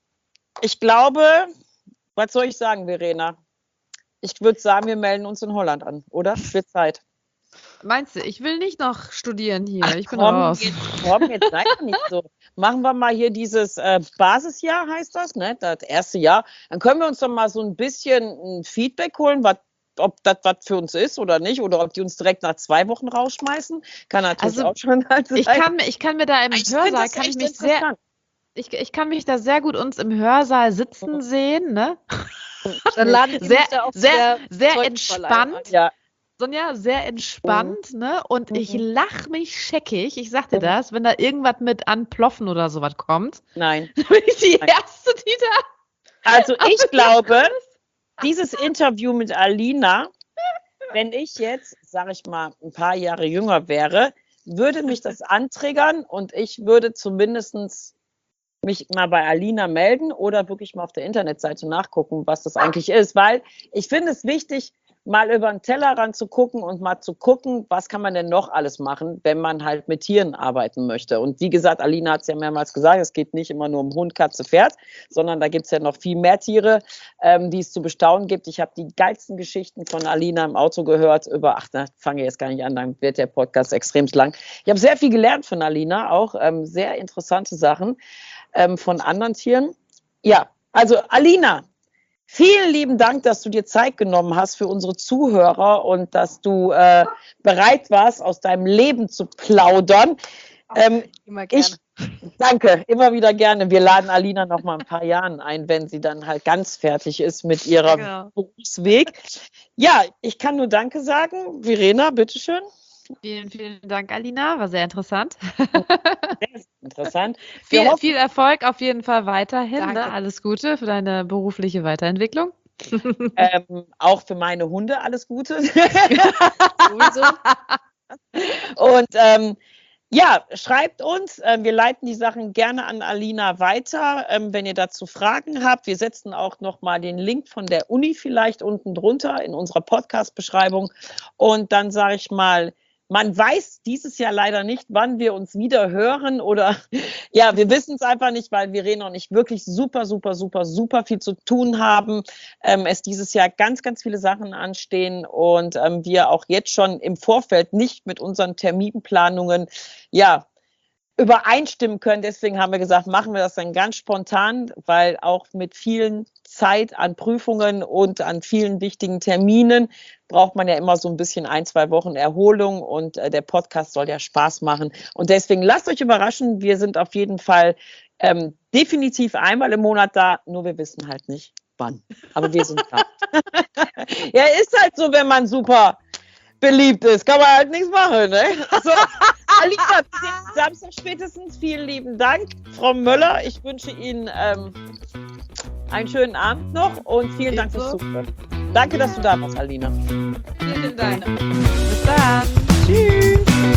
ich glaube, was soll ich sagen, Verena? Ich würde sagen, wir melden uns in Holland an, oder? Wird Zeit. Meinst du, ich will nicht noch studieren hier, Ach, ich bin komm, raus. Jetzt, komm, jetzt sei doch nicht so. Machen wir mal hier dieses äh, Basisjahr, heißt das, ne? Das erste Jahr. Dann können wir uns doch mal so ein bisschen ein Feedback holen, wat, ob das was für uns ist oder nicht, oder ob die uns direkt nach zwei Wochen rausschmeißen. Kann natürlich also, auch schon halt sein. Ich kann, ich kann mir da im ich Hörsaal, kann ich mich sehr, ich, ich kann mich da sehr gut uns im Hörsaal sitzen sehen, ne? Dann laden Sie sehr, mich da auch sehr, sehr entspannt. Ja. Sonja, sehr entspannt, mhm. ne? Und mhm. ich lach mich scheckig, ich sag dir mhm. das, wenn da irgendwas mit Anploffen oder sowas kommt. Nein. Dann bin ich die Nein. Erste, die da... Also ich glaube, dieses Interview mit Alina, wenn ich jetzt, sag ich mal, ein paar Jahre jünger wäre, würde mich das antriggern und ich würde zumindest mich mal bei Alina melden oder wirklich mal auf der Internetseite nachgucken, was das eigentlich ist, weil ich finde es wichtig, mal über den Tellerrand zu gucken und mal zu gucken, was kann man denn noch alles machen, wenn man halt mit Tieren arbeiten möchte. Und wie gesagt, Alina hat es ja mehrmals gesagt, es geht nicht immer nur um Hund, Katze, Pferd, sondern da gibt es ja noch viel mehr Tiere, ähm, die es zu bestaunen gibt. Ich habe die geilsten Geschichten von Alina im Auto gehört über, ach, da fange jetzt gar nicht an, dann wird der Podcast extrem lang. Ich habe sehr viel gelernt von Alina, auch ähm, sehr interessante Sachen ähm, von anderen Tieren. Ja, also Alina, vielen lieben Dank, dass du dir Zeit genommen hast für unsere Zuhörer und dass du äh, bereit warst, aus deinem Leben zu plaudern. Ähm, immer gerne. Ich, danke, immer wieder gerne. Wir laden Alina noch mal ein paar Jahren ein, wenn sie dann halt ganz fertig ist mit ihrem genau. Berufsweg. Ja, ich kann nur Danke sagen. Verena, bitteschön. Vielen, vielen Dank, Alina. War sehr interessant. Sehr interessant. viel, viel Erfolg auf jeden Fall weiterhin. Ne? Alles Gute für deine berufliche Weiterentwicklung. Ähm, auch für meine Hunde alles Gute. Sowieso. Und ähm, ja, schreibt uns. Äh, wir leiten die Sachen gerne an Alina weiter, ähm, wenn ihr dazu Fragen habt. Wir setzen auch nochmal den Link von der Uni vielleicht unten drunter in unserer Podcast-Beschreibung. Und dann sage ich mal, man weiß dieses Jahr leider nicht, wann wir uns wieder hören oder ja, wir wissen es einfach nicht, weil wir reden noch nicht wirklich super, super, super, super viel zu tun haben. Ähm, es dieses Jahr ganz, ganz viele Sachen anstehen und ähm, wir auch jetzt schon im Vorfeld nicht mit unseren Terminplanungen, ja, übereinstimmen können. Deswegen haben wir gesagt, machen wir das dann ganz spontan, weil auch mit vielen Zeit an Prüfungen und an vielen wichtigen Terminen braucht man ja immer so ein bisschen ein, zwei Wochen Erholung und äh, der Podcast soll ja Spaß machen. Und deswegen lasst euch überraschen, wir sind auf jeden Fall ähm, definitiv einmal im Monat da, nur wir wissen halt nicht wann. Aber wir sind da. Ja, ist halt so, wenn man super beliebt ist, kann man halt nichts machen, ne? Also, Alina, Samstag spätestens, vielen lieben Dank. Frau Möller, ich wünsche Ihnen ähm, einen schönen Abend noch und vielen Dank fürs Zuhören. Danke, dass du da warst, Alina. Vielen Dank. Bis dann. Tschüss.